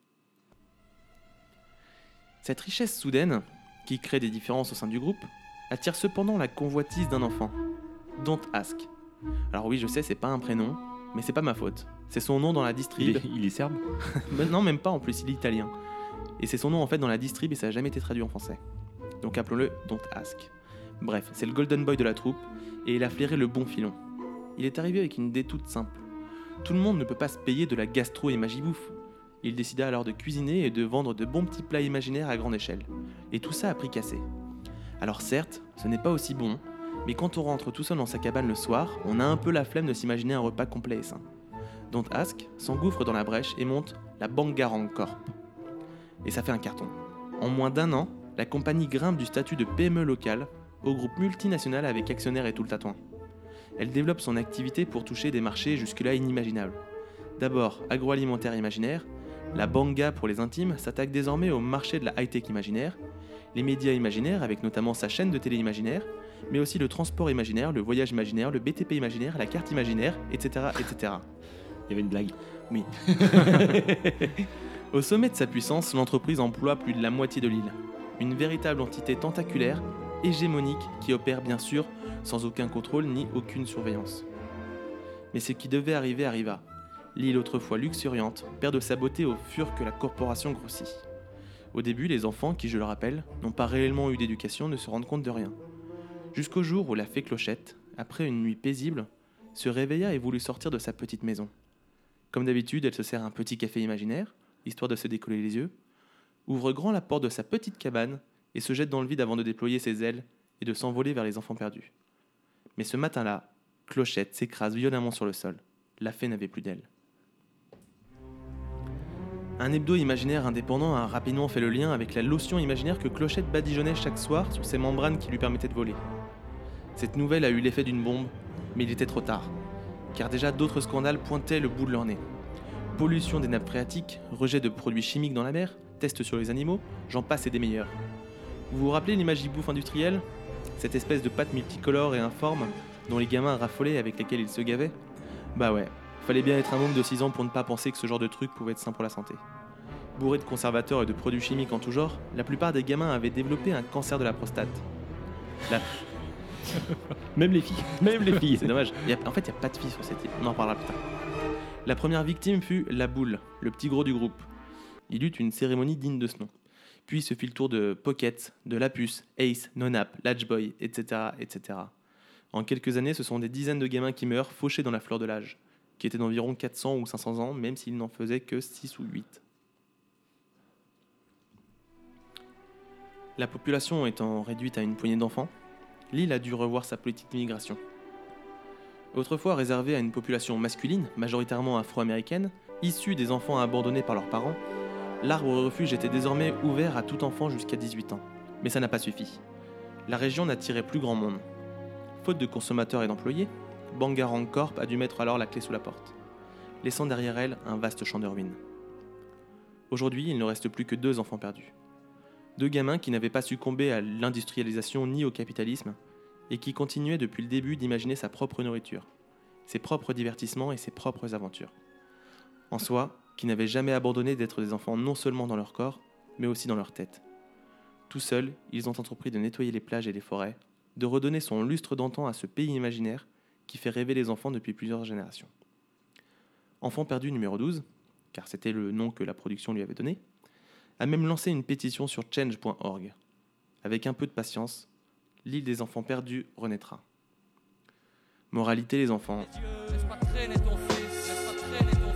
Cette richesse soudaine, qui crée des différences au sein du groupe, attire cependant la convoitise d'un enfant, Don't Ask. Alors oui, je sais, c'est pas un prénom, mais c'est pas ma faute. C'est son nom dans la Il distrib. est, il est serbe. Mais non, même pas en plus, il est italien. Et c'est son nom en fait dans la distrib et ça n'a jamais été traduit en français. Donc appelons-le Don't Ask. Bref, c'est le golden boy de la troupe et il a flairé le bon filon. Il est arrivé avec une idée toute simple. Tout le monde ne peut pas se payer de la gastro et magie-bouffe. Il décida alors de cuisiner et de vendre de bons petits plats imaginaires à grande échelle. Et tout ça à prix cassé. Alors certes, ce n'est pas aussi bon, mais quand on rentre tout seul dans sa cabane le soir, on a un peu la flemme de s'imaginer un repas complet et sain. Don't Ask s'engouffre dans la brèche et monte la Bangarang Corp. Et ça fait un carton. En moins d'un an, la compagnie grimpe du statut de P M E local au groupe multinational avec actionnaires et tout le tatouin. Elle développe son activité pour toucher des marchés jusque-là inimaginables. D'abord agroalimentaire imaginaire, la Banga pour les intimes s'attaque désormais au marché de la high-tech imaginaire, les médias imaginaires avec notamment sa chaîne de télé imaginaire, mais aussi le transport imaginaire, le voyage imaginaire, le B T P imaginaire, la carte imaginaire, et cetera et cetera. Il y avait une blague. Oui. Au sommet de sa puissance, l'entreprise emploie plus de la moitié de l'île. Une véritable entité tentaculaire, hégémonique, qui opère bien sûr sans aucun contrôle ni aucune surveillance. Mais ce qui devait arriver arriva. L'île autrefois luxuriante perd de sa beauté au fur que la corporation grossit. Au début, les enfants, qui je le rappelle, n'ont pas réellement eu d'éducation, ne se rendent compte de rien. Jusqu'au jour où la fée Clochette, après une nuit paisible, se réveilla et voulut sortir de sa petite maison. Comme d'habitude, elle se sert un petit café imaginaire, histoire de se décoller les yeux, ouvre grand la porte de sa petite cabane et se jette dans le vide avant de déployer ses ailes et de s'envoler vers les enfants perdus. Mais ce matin-là, Clochette s'écrase violemment sur le sol. La fée n'avait plus d'aile. Un hebdo imaginaire indépendant a rapidement fait le lien avec la lotion imaginaire que Clochette badigeonnait chaque soir sur ses membranes qui lui permettaient de voler. Cette nouvelle a eu l'effet d'une bombe, mais il était trop tard, car déjà d'autres scandales pointaient le bout de leur nez. Pollution des nappes phréatiques, rejet de produits chimiques dans la mer, tests sur les animaux, j'en passe et des meilleurs. Vous vous rappelez l'imagibouffe industrielle ? Cette espèce de pâte multicolore et informe dont les gamins raffolaient avec lesquels ils se gavaient ? Bah ouais, fallait bien être un môme de six ans pour ne pas penser que ce genre de truc pouvait être sain pour la santé. Bourré de conservateurs et de produits chimiques en tout genre, la plupart des gamins avaient développé un cancer de la prostate. La... Même les filles. Même les filles. C'est dommage. Il y a... En fait, il n'y a pas de filles sur cette île. On en parlera plus tard. La première victime fut la boule, le petit gros du groupe. Il eut une cérémonie digne de ce nom. Puis se fit le tour de Pocket, de Lapus, Ace, Nonap, Latchboy, et cetera, et cetera. En quelques années, ce sont des dizaines de gamins qui meurent fauchés dans la fleur de l'âge, qui étaient d'environ quatre cents ou cinq cents ans, même s'ils n'en faisaient que six ou huit. La population étant réduite à une poignée d'enfants, l'île a dû revoir sa politique d'immigration. Autrefois réservée à une population masculine, majoritairement afro-américaine, issue des enfants abandonnés par leurs parents, l'arbre refuge était désormais ouvert à tout enfant jusqu'à dix-huit ans. Mais ça n'a pas suffi. La région n'attirait plus grand monde. Faute de consommateurs et d'employés, Bangarang Corp a dû mettre alors la clé sous la porte, laissant derrière elle un vaste champ de ruines. Aujourd'hui, il ne reste plus que deux enfants perdus. Deux gamins qui n'avaient pas succombé à l'industrialisation ni au capitalisme, et qui continuaient depuis le début d'imaginer sa propre nourriture, ses propres divertissements et ses propres aventures. En soi, qui n'avaient jamais abandonné d'être des enfants non seulement dans leur corps, mais aussi dans leur tête. Tout seuls, ils ont entrepris de nettoyer les plages et les forêts, de redonner son lustre d'antan à ce pays imaginaire qui fait rêver les enfants depuis plusieurs générations. Enfant perdu numéro douze, car c'était le nom que la production lui avait donné, a même lancé une pétition sur change point org. Avec un peu de patience, l'île des enfants perdus renaîtra. Moralité les enfants. Laisse pas traîner ton fils, laisse pas traîner ton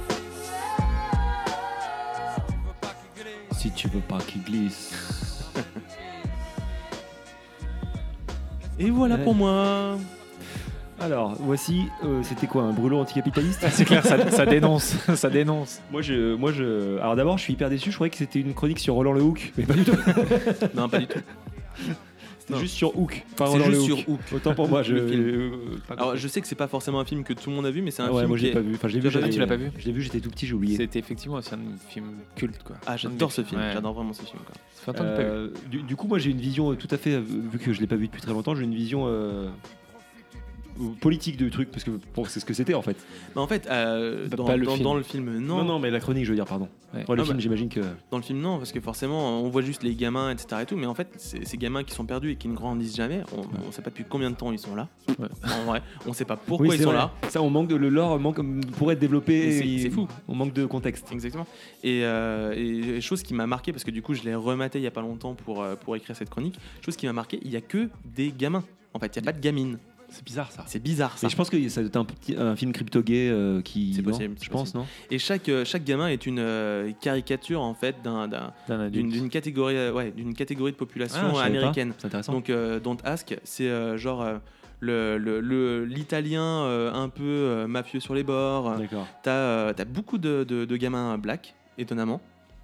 fils. Si tu veux pas qu'il glisse. Si tu veux pas qu'il glisse. Et voilà Ouais. pour moi. Alors, voici, euh, c'était quoi, un brûlot anticapitaliste? C'est clair, ça, ça dénonce, ça dénonce. Moi, je, moi, je. Alors d'abord, je suis hyper déçu. Je croyais que c'était une chronique sur Roland Le Hook, mais pas du tout. Non, pas du tout. C'était Non. juste sur Hook. Pas C'est dans juste le sur Hook. Hook. Autant pour moi, je. Le film. euh, pas Alors, compris. je sais que c'est pas forcément un film que tout le monde a vu, mais c'est un Ah ouais, film moi qui j'ai est- pas vu. Enfin, je l'ai Tu vu. l'as pas j'avais- vu, tu l'as pas vu Je l'ai vu, j'étais tout petit, j'ai oublié. C'était effectivement c'est un film culte quoi. Ah, j'adore ce film. Ouais. J'adore vraiment ce film. Quoi. Ça fait longtemps que j'ai pas vu. Euh, du, du coup, moi j'ai une vision euh, tout à fait, euh, vu que je l'ai pas vu depuis très longtemps, j'ai une vision euh, politique du truc, parce que bon, c'est ce que c'était en fait. Mais en fait, euh, Bah, dans, pas le dans- film. dans le film, non. Non, non, mais la chronique, je veux dire, pardon. Ouais. Ouais, le Ah film, bah. j'imagine que. Dans le film, non, parce que forcément, on voit juste les gamins, et cetera. Et tout, mais en fait, c'est- ces gamins qui sont perdus et qui ne grandissent jamais, on ne sait pas depuis combien de temps ils sont là. Ouais. En vrai, on sait pas pourquoi Oui, ils c'est sont vrai. là. Ça, on manque de le lore, manque pourrait être développé. Et c'est- et c'est fou. On manque de contexte. Exactement. Et, euh, et chose qui m'a marqué, parce que du coup, je l'ai rematé il y a pas longtemps pour, euh, pour écrire cette chronique, chose qui m'a marqué, il y a que des gamins. En fait, il n'y a pas de gamines. C'est bizarre ça. C'est bizarre ça. Mais je pense que ça doit être un, petit, un film crypto-gay euh, qui. C'est non possible, Je c'est pense, non Et chaque, euh, chaque gamin est une euh, caricature en fait d'un, d'un- D'un d'une, adulte. d'une catégorie, euh, ouais, d'une catégorie de population Ah, je savais américaine. pas. C'est intéressant. Donc, euh, Don't Ask, c'est euh, genre euh, le, le- le- l'italien euh, un peu euh, mafieux sur les bords. D'accord. T'as, euh, t'as beaucoup de, de- de gamins black, étonnamment.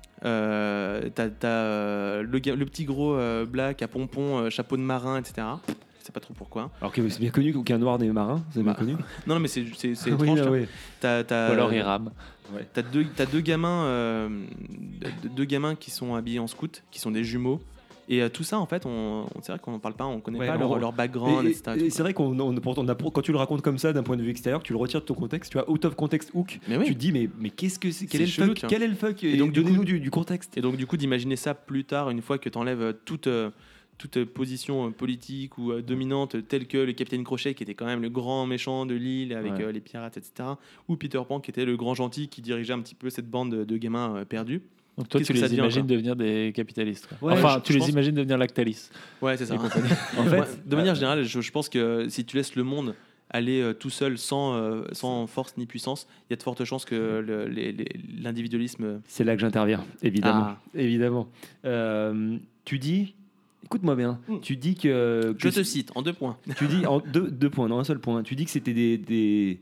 Euh, t'as t'as, euh, le, ga- le petit gros euh, black à pompons, euh, chapeau de marin, et cetera. Je sais pas trop pourquoi. Alors que c'est bien connu qu'aucun noir n'est marin, c'est bien Bah, connu. Non, non, mais c'est, c'est, c'est Oui, étrange. là, tu vois. oui. T'as, t'as, Ou alors il rame. T'as deux, t'as deux gamins, euh, deux, deux gamins qui sont habillés en scout, qui sont des jumeaux. Et euh, tout ça, en fait, on, on- c'est vrai qu'on n'en parle pas, on connaît Ouais, pas on- leur, leur background, Et- et cetera. et- et et tout, c'est vrai qu'on on, pourtant, on a- quand tu le racontes comme ça d'un point de vue extérieur, que tu le retires de ton contexte, tu as out of context hook, Mais oui. tu te dis mais, mais qu'est-ce que c'est Quel C'est est le chelou, fuck tu vois. Quel est le fuck Et Et donc, donc du donnez-nous coup- du, du contexte. Et donc, du coup, d'imaginer ça plus tard, une fois que tu enlèves toute, euh, toute euh, position euh, politique ou euh, dominante, telle que le capitaine Crochet, qui était quand même le grand méchant de l'île avec Ouais. euh, les pirates, et cetera. Ou Peter Pan, qui était le grand gentil qui dirigeait un petit peu cette bande de, de gamins euh, perdus. Donc toi Qu'est-ce tu que ça les devient, imagines quoi devenir des capitalistes. quoi. Ouais, enfin je- tu je les pense- imagines devenir Lactalis. Ouais, c'est ça. En Ouais, fait, de manière euh, générale, je, je pense que si tu laisses le monde aller euh, tout seul, sans, euh, sans force ni puissance, il y a de fortes chances que le- les- les- l'individualisme. c'est là que j'interviens, évidemment. Ah. Évidemment. Euh, tu dis, écoute-moi bien, Mm. tu dis que, que Je te cite en deux points. tu dis en deux, deux points, non un seul point. Tu dis que c'était des, des-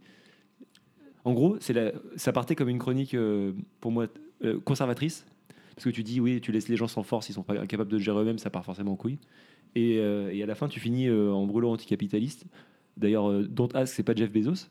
en gros, c'est la- ça partait comme une chronique euh, pour moi euh, conservatrice, parce que tu dis oui, tu laisses les gens sans force, ils sont pas capables de le gérer eux-mêmes, ça part forcément en couille. Et, euh, et à la fin, tu finis euh, en brûlant anticapitaliste. D'ailleurs, euh, Don't Ask, c'est pas Jeff Bezos.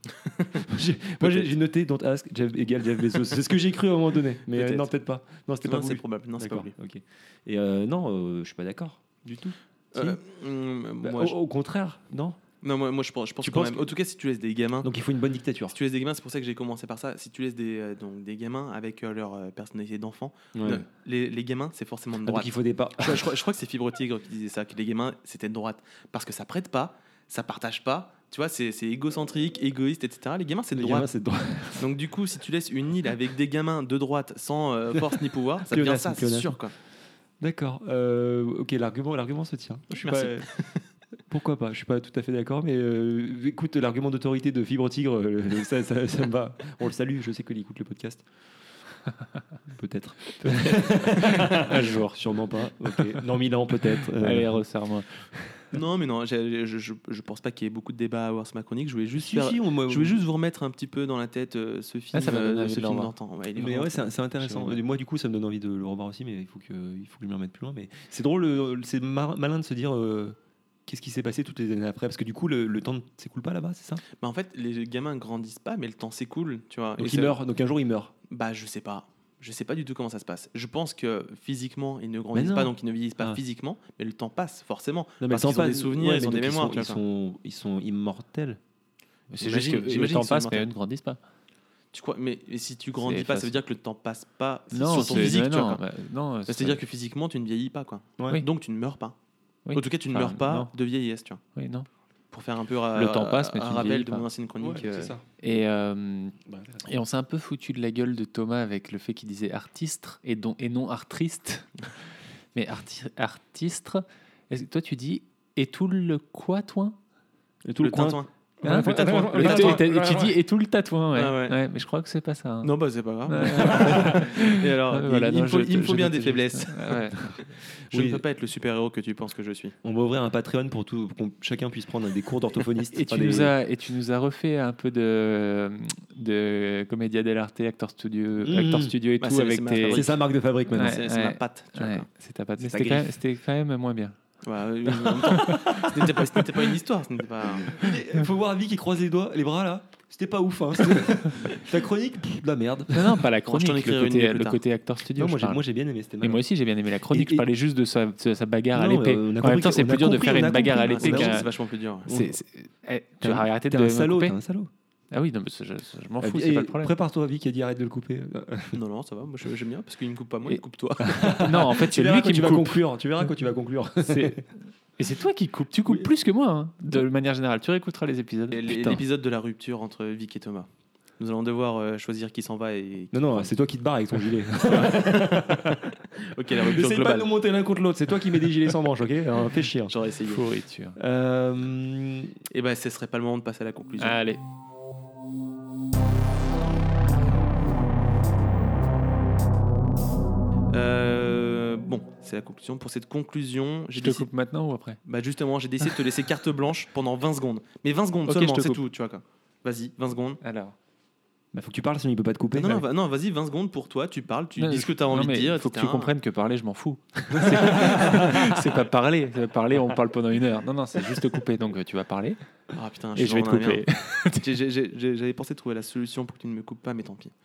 J'ai- moi, j'ai j'ai noté Don't Ask, Jeff égale Jeff Bezos. C'est ce que j'ai cru à un moment donné, mais euh, Peut-être. non, peut-être pas. Non, c'était Non, pas c'est voulu. probable. Non, c'est pas D'accord, voulu. ok. Et euh, non, euh, je suis pas d'accord du tout. Si. Euh, hum, Bah, moi, au, je- au contraire, non. non, moi, moi, je pense, je pense Tu quand penses même. que- En tout cas, si tu laisses des gamins. Donc il faut une bonne dictature. Si tu laisses des gamins, c'est pour ça que j'ai commencé par ça. Si tu laisses des, euh, donc, des gamins avec euh, leur euh, personnalité d'enfant, Ouais. non, les, les gamins, c'est forcément de Ah, droite. donc il faut des pas. je, je crois, je crois que c'est Fibre Tigre qui disait ça, que les gamins, c'était de droite. Parce que ça prête pas, ça partage pas. Tu vois, c'est c'est égocentrique, égoïste, et cetera. Les gamins, c'est de Les droite. gamins, c'est de droite. Donc, du coup, si tu laisses une île avec des gamins de droite sans euh, force ni pouvoir, ça devient Pléonasme, ça, c'est pléonasme. sûr. Quoi. D'accord. Euh, ok, l'argument, l'argument se tient. Je suis Merci. pas- Pourquoi pas Je suis pas tout à fait d'accord, mais euh, écoute, l'argument d'autorité de Fibre Tigre, euh, ça, ça, ça me va. On le salue. Je sais qu'il écoute le podcast. Peut-être. Un jour. Sûrement pas. Ok. Dans mille ans, peut-être. Euh, Allez, resserre-moi. Non, mais non, j'ai- je, je, je pense pas qu'il y ait beaucoup de débats à avoir sur ma chronique. Je voulais juste, Si, faire- si, on- moi- je voulais juste vous remettre un petit peu dans la tête euh, ce film, Ah, ça m'a donné euh, envie ce de le film revoir. d'antan. Ouais, il est Mais vraiment ouais, c'est c'est intéressant. Je sais pas. Moi, du coup, ça me donne envie de le revoir aussi, mais il faut que, il faut que je m'y remette plus loin. Mais c'est drôle, euh, c'est mar- malin de se dire euh, qu'est-ce qui s'est passé toutes les années après, parce que du coup, le, le temps ne s'écoule pas là-bas, c'est ça Bah, en fait, les gamins grandissent pas, mais le temps s'écoule, tu vois. Donc Et il ça- meurt. Donc un jour, il meurt. Bah, je sais pas. Je sais pas du tout comment ça se passe. Je pense que physiquement, ils ne grandissent non. pas, donc ils ne vieillissent pas Ah. physiquement, mais le temps passe forcément. Non, Parce le temps qu'ils ont des passe- souvenirs, ouais, ils ont mais des donc mémoires, Ils tu sont, vois, ils sont, ils sont immortels. C'est juste J'imagine- que le j'imagine temps qu'ils sont passe, mais immortels. eux ne grandissent pas. Tu crois Mais mais si tu grandis C'est pas, ça facile. veut dire que le temps passe pas Non, sur ton c'est- physique, non, tu vois. non, quoi. bah, non, c'est- C'est-à-dire que physiquement, tu ne vieillis pas, quoi. Ouais. Donc tu ne meurs pas. Oui. En tout cas, tu ne Enfin, meurs pas non. de vieillesse, tu vois. Oui, non. Pour faire un peu euh, Le temps passe, mais un tu ne rappel vieillis de pas. mon ancienne chronique. euh, Et, euh, et on s'est un peu foutu de la gueule de Thomas avec le fait qu'il disait artiste et, don- et non artiste. Mais arti- artiste, est-ce que toi tu dis et tout le quoi, toi Et tout le le coin. tintouin. Hein Le tatouin. Et Le tu- tatouin. et t'as- et tu dis et tout le tatouin, ouais. Ah ouais. Ouais, mais je crois que c'est pas ça. hein. Non, bah c'est pas grave. Ouais. Et alors, Ouais, il, voilà, il non, me faut, je- il me faut je bien notais des juste. faiblesses. Ouais. Je Oui. ne peux pas être le super-héros que tu penses que je suis. On va ouvrir un Patreon pour tout, pour qu'on chacun puisse prendre des cours d'orthophonistes. Et tu, Enfin, nous des- as, et tu nous as refait un peu de, de Commedia dell'arte, Actor Studio, Mmh. Actor Studio et Bah, tout c'est- avec c'est ma tes. fabrique. C'est sa marque de fabrique maintenant. Ouais. c'est c'est ma patte. Tu vois, Ouais, quoi. c'est ta patte. Mais C'est ta c'était quand, même- griffe. c'était quand même moins bien. Bah, oui, en même temps, ce n'était pas, ce n'était pas une histoire, ce n'était pas. Il faut voir Avi qui croise les doigts, les bras là. C'était pas ouf. Hein. C'était- Ta chronique, pff, de la merde. Non, non, pas la je t'en chronique, le écrirai une côté, plus le tard. côté acteur studio. Non, moi je j'ai, parle. moi j'ai bien aimé. C'était Et mal. moi aussi j'ai bien aimé la chronique. Et- Je parlais juste de sa, de sa bagarre à Non, l'épée. euh, on a En même compris temps, c'est qu'on plus a dur de compris, faire on a une bagarre à compris. l'épée C'est qu'un. c'est vachement plus dur. c'est- c'est- eh, Tu vas T'es arrêter de un me salaud, couper. t'es un salaud. Ah oui, non, mais je, je- je m'en fous, Et c'est pas le problème. Prépare-toi, Avi qui a dit arrête de le couper. Non, non, ça va, moi je- j'aime bien parce qu'il me coupe pas moi, Et- il coupe toi. Non, en fait, Tu c'est verras lui quand qui tu me vas coupe. conclure. Tu verras quand tu vas conclure. C'est- Et c'est toi qui coupes. Tu coupes Oui. plus que moi, hein, de manière générale. Tu réécouteras les épisodes. Et Putain. L'épisode de la rupture entre Vic et Thomas. Nous allons devoir euh, choisir qui s'en va et. Non, non, c'est toi qui te barres avec ton gilet. Ok, la rupture N'essaye pas globale. de nous monter l'un contre l'autre. C'est toi qui mets des gilets sans manches, ok? Alors, fais chier. J'aurais essayé. Pourriture. Euh, Et ben, ce serait pas le moment de passer à la conclusion. Allez. Euh, bon, c'est la conclusion. Pour cette conclusion, j'ai Je te décidé. coupe maintenant ou après? Bah justement, j'ai décidé de te laisser carte blanche pendant vingt secondes. Mais vingt secondes Ok, seulement, je te c'est coupe. tout, tu vois quoi. Vas-y, vingt secondes. Alors. Bah, faut que tu parles, sinon il peut pas te couper. Non, non, va- non, vas-y, vingt secondes pour toi, tu parles, tu Non, dis ce que tu as non, envie de mais dire. Il faut que et cetera. tu comprennes que parler, je m'en fous. C'est- c'est pas parler. C'est parler, on parle pendant une heure. Non, non, c'est juste couper. Donc euh, tu vas parler Ah putain, et je vais te suis vraiment couper. dans la merde. J'ai- j'ai- j'ai- J'avais pensé trouver la solution pour que tu ne me coupes pas, mais tant pis.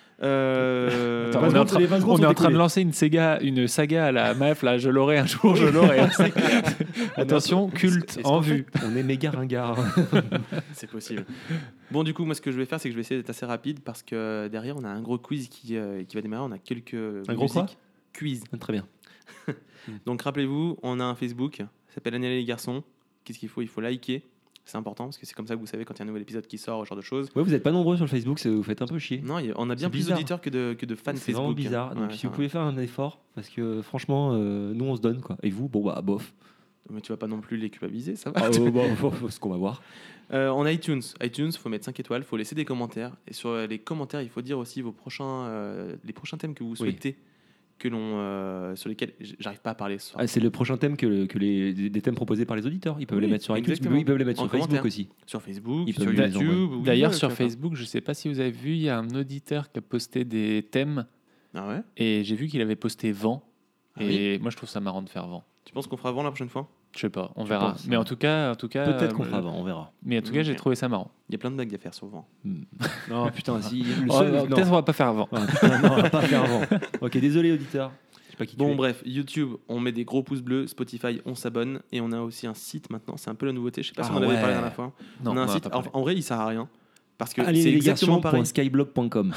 Euh... Attends, vingt on est en secondes, train, les vingt secondes on sont est en train de écoulées. lancer une saga, une saga à la meuf. Là, je l'aurai un jour, je l'aurai. Attention, culte Est-ce en qu'en vue. On est méga ringard. C'est possible. Bon, du coup, moi, ce que je vais faire, c'est que je vais essayer d'être assez rapide parce que derrière, on a un gros quiz qui, euh, qui va démarrer. On a quelques Un gros quoi musiques. Quiz. Très bien. Donc, rappelez-vous, on a un Facebook, ça s'appelle Daniel et les garçons. Qu'est-ce qu'il faut? Il faut liker. C'est important parce que c'est comme ça que vous savez quand il y a un nouvel épisode qui sort, ce genre de choses. Ouais, vous êtes pas nombreux sur le Facebook, ça vous fait un peu chier. Non, il y a- on a bien C'est plus bizarre. d'auditeurs que de, que de fans C'est Facebook. vraiment bizarre. Donc, Ouais, si ça vous va. pouvez faire un effort, parce que franchement, euh, nous on se donne quoi. Et vous, bon bah bof. Mais tu vas pas non plus les culpabiliser, ça va. Ah, euh, bon, faut- faut- ce qu'on va voir. Euh, on a iTunes. iTunes, faut mettre cinq étoiles, faut laisser des commentaires. Et sur euh, les commentaires, il faut dire aussi vos prochains, euh, les prochains thèmes que vous souhaitez, que l'on, euh, sur lesquels j- j'arrive pas à parler ce soir. Ah, c'est le prochain thème que, le- que les des thèmes proposés par les auditeurs. Ils peuvent Oui, les mettre sur iTunes, exactement. mais ils peuvent les mettre En sur Facebook commentaire. aussi. Sur Facebook, Ils sur peuvent les envoyer. YouTube. où ils D'ailleurs, veulent, sur tu vois. Facebook, je sais pas si vous avez vu, il y a un auditeur qui a posté des thèmes Ah ouais. et j'ai vu qu'il avait posté vent. Ah Et moi, je trouve ça marrant de faire vent. Tu penses qu'on fera avant la prochaine fois? Je sais pas, on Je verra. pense, mais ouais. en tout cas, en tout cas, Peut-être qu'on euh, fera avant, on verra. Mais en tout cas, j'ai Ok. trouvé ça marrant. Il y a plein de blagues à faire sur vent. Non, putain, si. Le Oh, seul- non, non. Peut-être on va pas faire avant. Ah, putain, non, on va pas faire avant. Ok, désolé auditeur. Je sais pas qui tu Bon, es. bref, YouTube, on met des gros pouces bleus. Spotify, on s'abonne. Et on a aussi un site maintenant. C'est un peu la nouveauté. Je sais pas si Ah on en avait ouais. parlé la dernière fois. Non, on a un on en a site. pas Alors, parlé. en vrai, il sert à rien. Parce que Allez, c'est les exactement pareil. .skyblog point com.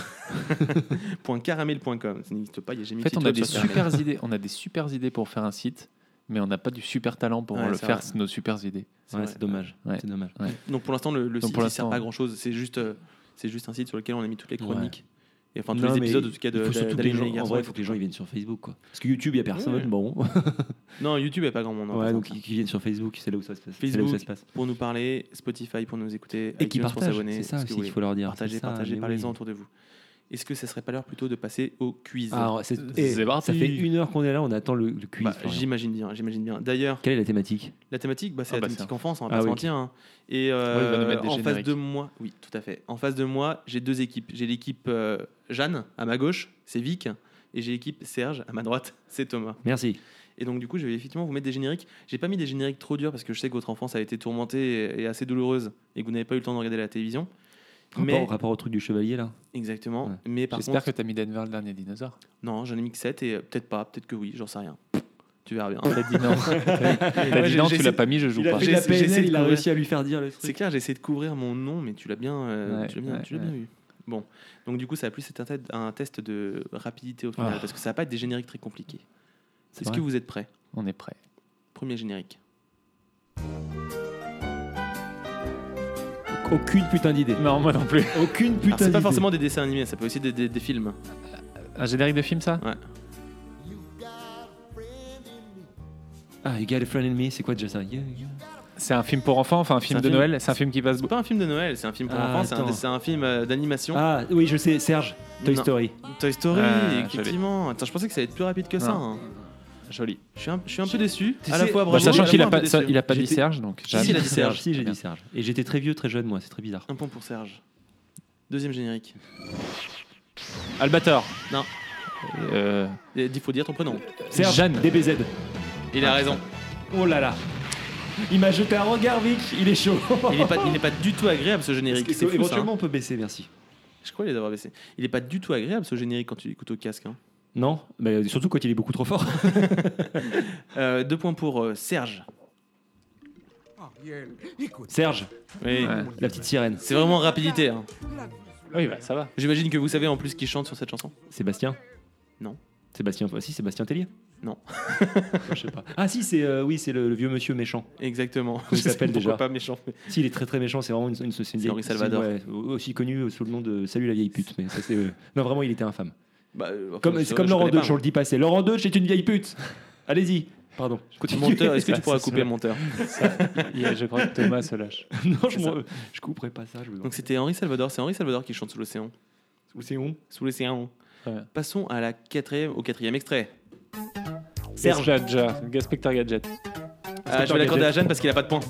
.caramel point com. Ça n'existe pas. Il n'y a jamais En fait, de on site a web des sur Caramel. super idées. On a des super idées pour faire un site, mais on n'a pas du super talent pour Ouais, le c'est faire. vrai. C'est nos super idées. C'est Ouais, vrai. c'est dommage. Ouais. C'est dommage. Donc pour l'instant, le, le Donc, site pour ne sert l'instant, pas à grand chose. C'est juste, euh, c'est juste un site sur lequel on a mis toutes les chroniques. Et enfin tous Non, les mais épisodes en tout cas de il faut surtout que d'Alain les gens, et les en garçons. vrai, il faut que les gens ils viennent sur Facebook quoi. Parce que YouTube, il y a personne. Ouais. Bon. Non, YouTube, il n'y a pas grand monde. hein, Ouais, par donc contre. ils qui viennent sur Facebook, c'est là où ça se passe. C'est là où Facebook. ça se passe. Pour nous parler, Spotify pour nous écouter, Et qui iTunes pour partagent. s'abonner. C'est ça ce que aussi vous qu'il faut leur dire. Partagez, C'est ça, partagez, mais parlez-en oui. autour de vous. Est-ce que ça serait pas l'heure plutôt de passer au quiz? Alors, c'est- C'est eh, parti. ça fait une heure qu'on est là, on attend le, le quiz. Bah, Florian. j'imagine bien, j'imagine bien. D'ailleurs, Quelle est la thématique? la thématique, bah, c'est Ah la bah, thématique c'est- enfance, on va Ah pas se oui. mentir. hein. Et euh, Ouais, il va nous mettre des en face génériques. de moi, oui, tout à fait. En face de moi, j'ai deux équipes. J'ai l'équipe euh, Jeanne à ma gauche, c'est Vic, et j'ai l'équipe Serge à ma droite, c'est Thomas. Merci. Et donc du coup, je vais effectivement vous mettre des génériques. J'ai pas mis des génériques trop durs parce que je sais que votre enfance a été tourmentée et, et assez douloureuse et que vous n'avez pas eu le temps de regarder la télévision. Rapport, Mais rapport au truc du chevalier là. exactement. Ouais. Mais par J'espère contre, que tu as mis Denver le dernier dinosaure. non, j'en ai mis que sept et euh, peut-être pas, peut-être que oui, j'en sais rien. Tu verras bien. T'as dit non. T'as Ouais, dit non, j'ai- tu j'ai- l'as pas mis, je joue Il a pas. fait J'ai- de la j'ai essayé P N L, de il a couvrir. réussi à lui faire dire le C'est truc. clair, j'ai essayé de couvrir mon nom, mais tu l'as bien, euh, Ouais, tu l'as bien, ouais, tu l'as ouais. bien eu. Bon, donc du coup, ça va plus être un, te- un test de rapidité au final, Ah. parce que ça va pas être des génériques très compliqués. C'est Est-ce vrai. que vous êtes prêts? On est prêt. Premier générique. Aucune putain d'idée. Non, moi non plus. Aucune Alors, putain c'est d'idée. pas forcément des dessins animés, ça peut aussi être des, des- des films. Un générique de film, ça? Ah, You Got a Friend in Me, c'est quoi déjà ça? Yeah, yeah. C'est un film pour enfants, enfin un film un de film- Noël. C'est un film qui passe. C'est pas un film de Noël, c'est un film pour Ah, enfants, c'est un, attends. c'est un film euh, d'animation. Ah, oui, je sais, Serge. Toy Non. Story. Toy Story, Ah, effectivement. Attends, je pensais que ça allait être plus rapide que ça. Non. hein. Joli. Je suis un, je suis un peu déçu. Tu À la sais- fois Bah, bravo. Bah, sachant à la qu'il fois a un pas, peu ça- déçu. il a pas dit J'étais- Serge, donc Si, il a dit Serge. Si, j'ai Bien. dit Serge. Et j'étais très vieux, très jeune, moi, c'est très bizarre. Un point pour Serge. Deuxième générique. Albator. Non. Euh, Il faut dire ton prénom. Serge, Jeanne. D B Z. Il a raison. Oh là là. Il m'a jeté un regard, Vic. Il est chaud. Il est pas, il est pas du tout agréable ce générique. Est-ce que- C'est fou, ça, éventuellement, hein. on peut baisser, merci. Je crois qu'il doit baissé. Il est pas du tout agréable ce générique quand tu l'écoutes au casque. Hein. Non, mais surtout quand il est beaucoup trop fort. Euh, deux points pour euh, Serge. Serge, Oui. Ouais. la petite sirène. C'est vraiment rapidité. Hein. Oui, bah, ça va. J'imagine que vous savez en plus qui chante sur cette chanson. Sébastien Non. Sébastien, ah, si, Sébastien Tellier. Non. Je sais pas. Ah si, c'est euh, oui, c'est le, le vieux monsieur méchant. Exactement. Comment il Je sais s'appelle pourquoi déjà pas méchant. mais- Si, il est très très méchant. C'est vraiment une, une, c'est une vieille- Henri Salvador. c'est- ouais, aussi connu sous le nom de Salut la vieille pute. Mais ça, c'est, euh, non, vraiment, il était infâme. Bah, euh, enfin, Comme, je- c'est comme je Laurent connais pas, Deutsch, on le dit pas. C'est Laurent Deutsch est une vieille pute. Allez-y. Pardon. moi. Continue. Monteur, est-ce que tu Ça, pourras c'est couper ça. le monteur Il y a- je crois que Thomas se lâche. Non, je, C'est ça. m'en- je couperai pas ça. Je vous en Donc c'était Henri Salvador. C'est Henri Salvador qui chante sous l'océan. prie. C'est où Sous l'océan. Ouais. Passons à la quatrième, au quatrième extrait. Serge Gadja, Gaspector Gadget. Ah, je vais l'accorder à Jeanne parce qu'il a pas de points.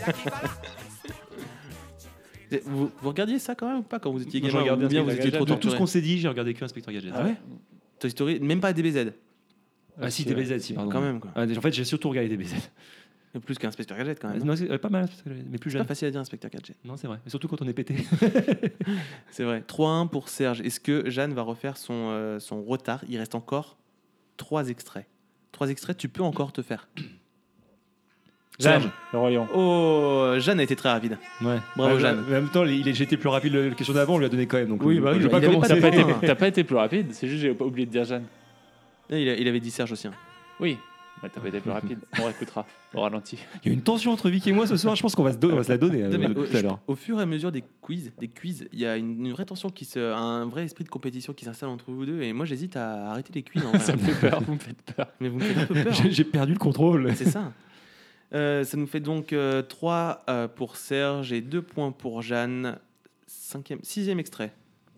vous, vous regardiez ça quand même ou pas quand vous étiez Moi, j'ai gamin regardé ou bien vous Inspecteur étiez trop Gadget. De tout ce torturé qu'on s'est dit, j'ai regardé que Inspecteur Gadget. Ah ouais Toy Story, même pas D B Z. Ah si, D B Z, si, pardon. Quand même quoi. Ah, en fait, j'ai surtout regardé D B Z. Plus qu'Inspecteur Gadget quand même. Non, c'est euh, pas mal, Inspecteur Gadget, mais plus C'est pas jeune. facile à dire Inspecteur Gadget. Non, c'est vrai. Et surtout quand on est pété. C'est vrai. trois un pour Serge. Est-ce que Jeanne va refaire son, euh, son retard? Il reste encore trois extraits. Trois extraits, tu peux encore te faire. Jeanne, le Roi Lion. Oh, Jeanne a été très rapide. Ouais. Bravo, Ouais, Jeanne. mais en même temps, il est j'étais plus rapide. La question d'avant, on lui a donné quand même. Donc, Oui, euh, bah oui, je vais il pas avait commencer. pas T'as pas, de été, points. t'as pas été plus rapide, c'est juste que j'ai pas oublié de dire Jeanne. Il, a- il avait dit Serge aussi. hein. Oui, bah, t'as pas été plus rapide. On réécoutera au ralenti. Il y a une tension entre Vic et moi ce soir. Je pense qu'on va se, don- on va se la donner euh, Non, mais tout au, à l'heure. au fur et à mesure des quiz, des quiz, il y a une, une vraie tension qui se, un vrai esprit de compétition qui s'installe entre vous deux. Et moi, j'hésite à arrêter les quiz. En vrai. Ça me fait peur, vous me faites peur. Mais vous me faites un peu peur. J'ai j'ai perdu le contrôle. C'est ça. Euh, ça nous fait donc euh, trois euh, pour Serge et deux points pour Jeanne. Cinquième, sixième extrait.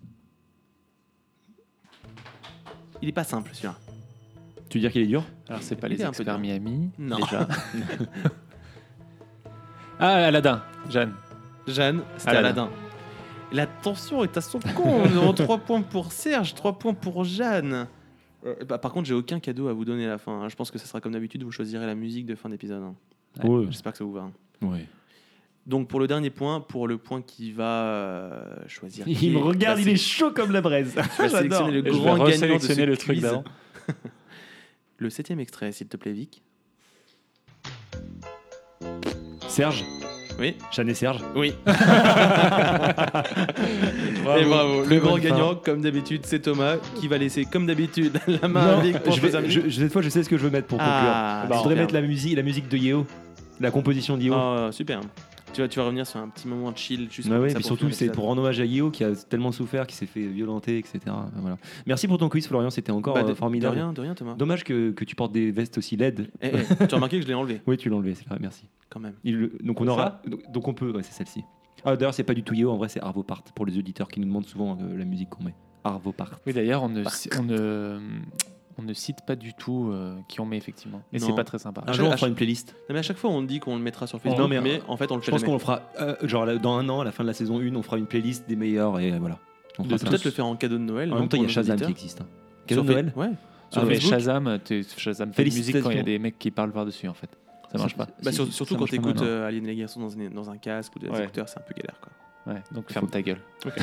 Il est pas simple celui-là. Tu veux dire qu'il est dur? Alors, c'est pas Il les est un peu experts dur. Miami, Non. déjà. Ah, Aladdin, Jeanne. Jeanne, c'était Aladdin. Aladdin. La tension est à son compte. trois points pour Serge, trois points pour Jeanne. Euh, bah, par contre, j'ai aucun cadeau à vous donner à la fin. hein. Je pense que ça sera comme d'habitude, vous choisirez la musique de fin d'épisode. hein. Ouais. J'espère que ça vous va. hein. Ouais. Donc pour le dernier point, pour le point qui va euh, choisir. qui Il me est- regarde, bah, il est chaud comme la braise. Tu vas sélectionner le Et je vais grand gagnant de ce resélectionner le truc quiz. d'avant. Le septième extrait, s'il te plaît, Vic. Serge, Oui. Jeanne et Serge. Oui. Bravo. Et bravo. Très Le grand bonne fin. gagnant, comme d'habitude, c'est Thomas qui va laisser, comme d'habitude, la main à Non, Vic pour je choisir vais- la je- musique. je- cette fois, je sais ce que je veux mettre pour conclure. Ah, je voudrais super. mettre la musique, la musique de Yeo, la composition de Yeo. Ah, super. Tu vas, tu vas revenir sur un petit moment de chill juste Ouais, comme ouais, ça puis pour surtout, finir c'est l'épisode. pour rendre hommage à Yeo qui a tellement souffert, qui s'est fait violenter, et cetera. Voilà. Merci pour ton quiz, Florian, c'était encore Bah, euh, de, formidable. de rien, de rien, Thomas. Dommage que, que tu portes des vestes aussi L E D. Eh, eh, tu as remarqué que je l'ai enlevé, Oui, tu l'as enlevé, c'est vrai, merci. quand même. Il le- donc on C'est aura, donc, donc on peut, ouais, c'est celle-ci. Ah, d'ailleurs, c'est pas du tout Yeo, en vrai, c'est Arvo Part pour les auditeurs qui nous demandent souvent euh, la musique qu'on met. Arvo Part. Oui, d'ailleurs, on ne, on, ne, on ne cite pas du tout euh, qui on met effectivement. Et Non. c'est pas très sympa. Un À jour, on chaque- fera une playlist. Non, mais à chaque fois, on dit qu'on le mettra sur Facebook, Non, mais, mais, euh, en fait, on le Je fait pense jamais. qu'on le fera, euh, genre là, dans un an, à la fin de la saison un, on fera une playlist des meilleurs et euh, voilà. On fera ça. Peut-être le faire en cadeau de Noël. En non, même temps, il y a pour nos Shazam auditeurs. qui existe. hein. Cadeau Sur de Fa- Noël. Ouais. Ah, Sur mais Facebook. Shazam, tu- Shazam fait de musique quand il y a Félicitations. des mecs qui parlent par-dessus en fait. Ça marche pas. Bah, Si, sur- ça surtout quand marche tu pas mal, écoutes hein. euh, Alien et les garçons dans un, dans un casque ou des Ouais. écouteurs, c'est un peu galère. Quoi. Ouais, donc ferme ta gueule.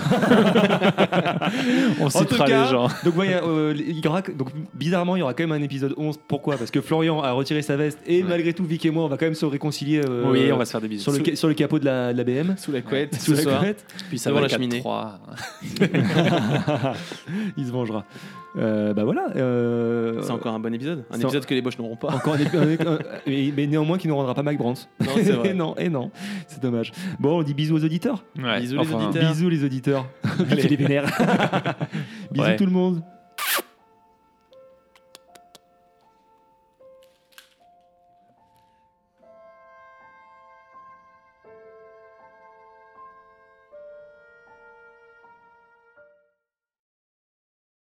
On En tout citera cas, les gens. Donc, voilà, euh, il y aura, donc bizarrement, il y aura quand même un épisode onze. Pourquoi? Parce que Florian a retiré sa veste et Ouais. malgré tout, Vic et moi, on va quand même se réconcilier euh, Oui, on va se faire des bisous. sur, le, ca- sur le capot de la, de la B M. Sous la couette, Sous ce la soir. couette. Puis ça devant va la cheminée. quatre trois. Il se vengera. Euh, bah voilà. euh, C'est encore un bon épisode. Un c'est épisode que les Boches n'auront pas. Encore un épi- un- un- mais, mais néanmoins qui ne rendra pas Mike Brandt. Non, c'est vrai. et non, et non, c'est dommage. Bon, on dit bisous aux auditeurs. Ouais. Bisous les Enfin, auditeurs. Bisous les auditeurs. Allez. Vic et les vénères. Bisous Ouais. tout le monde.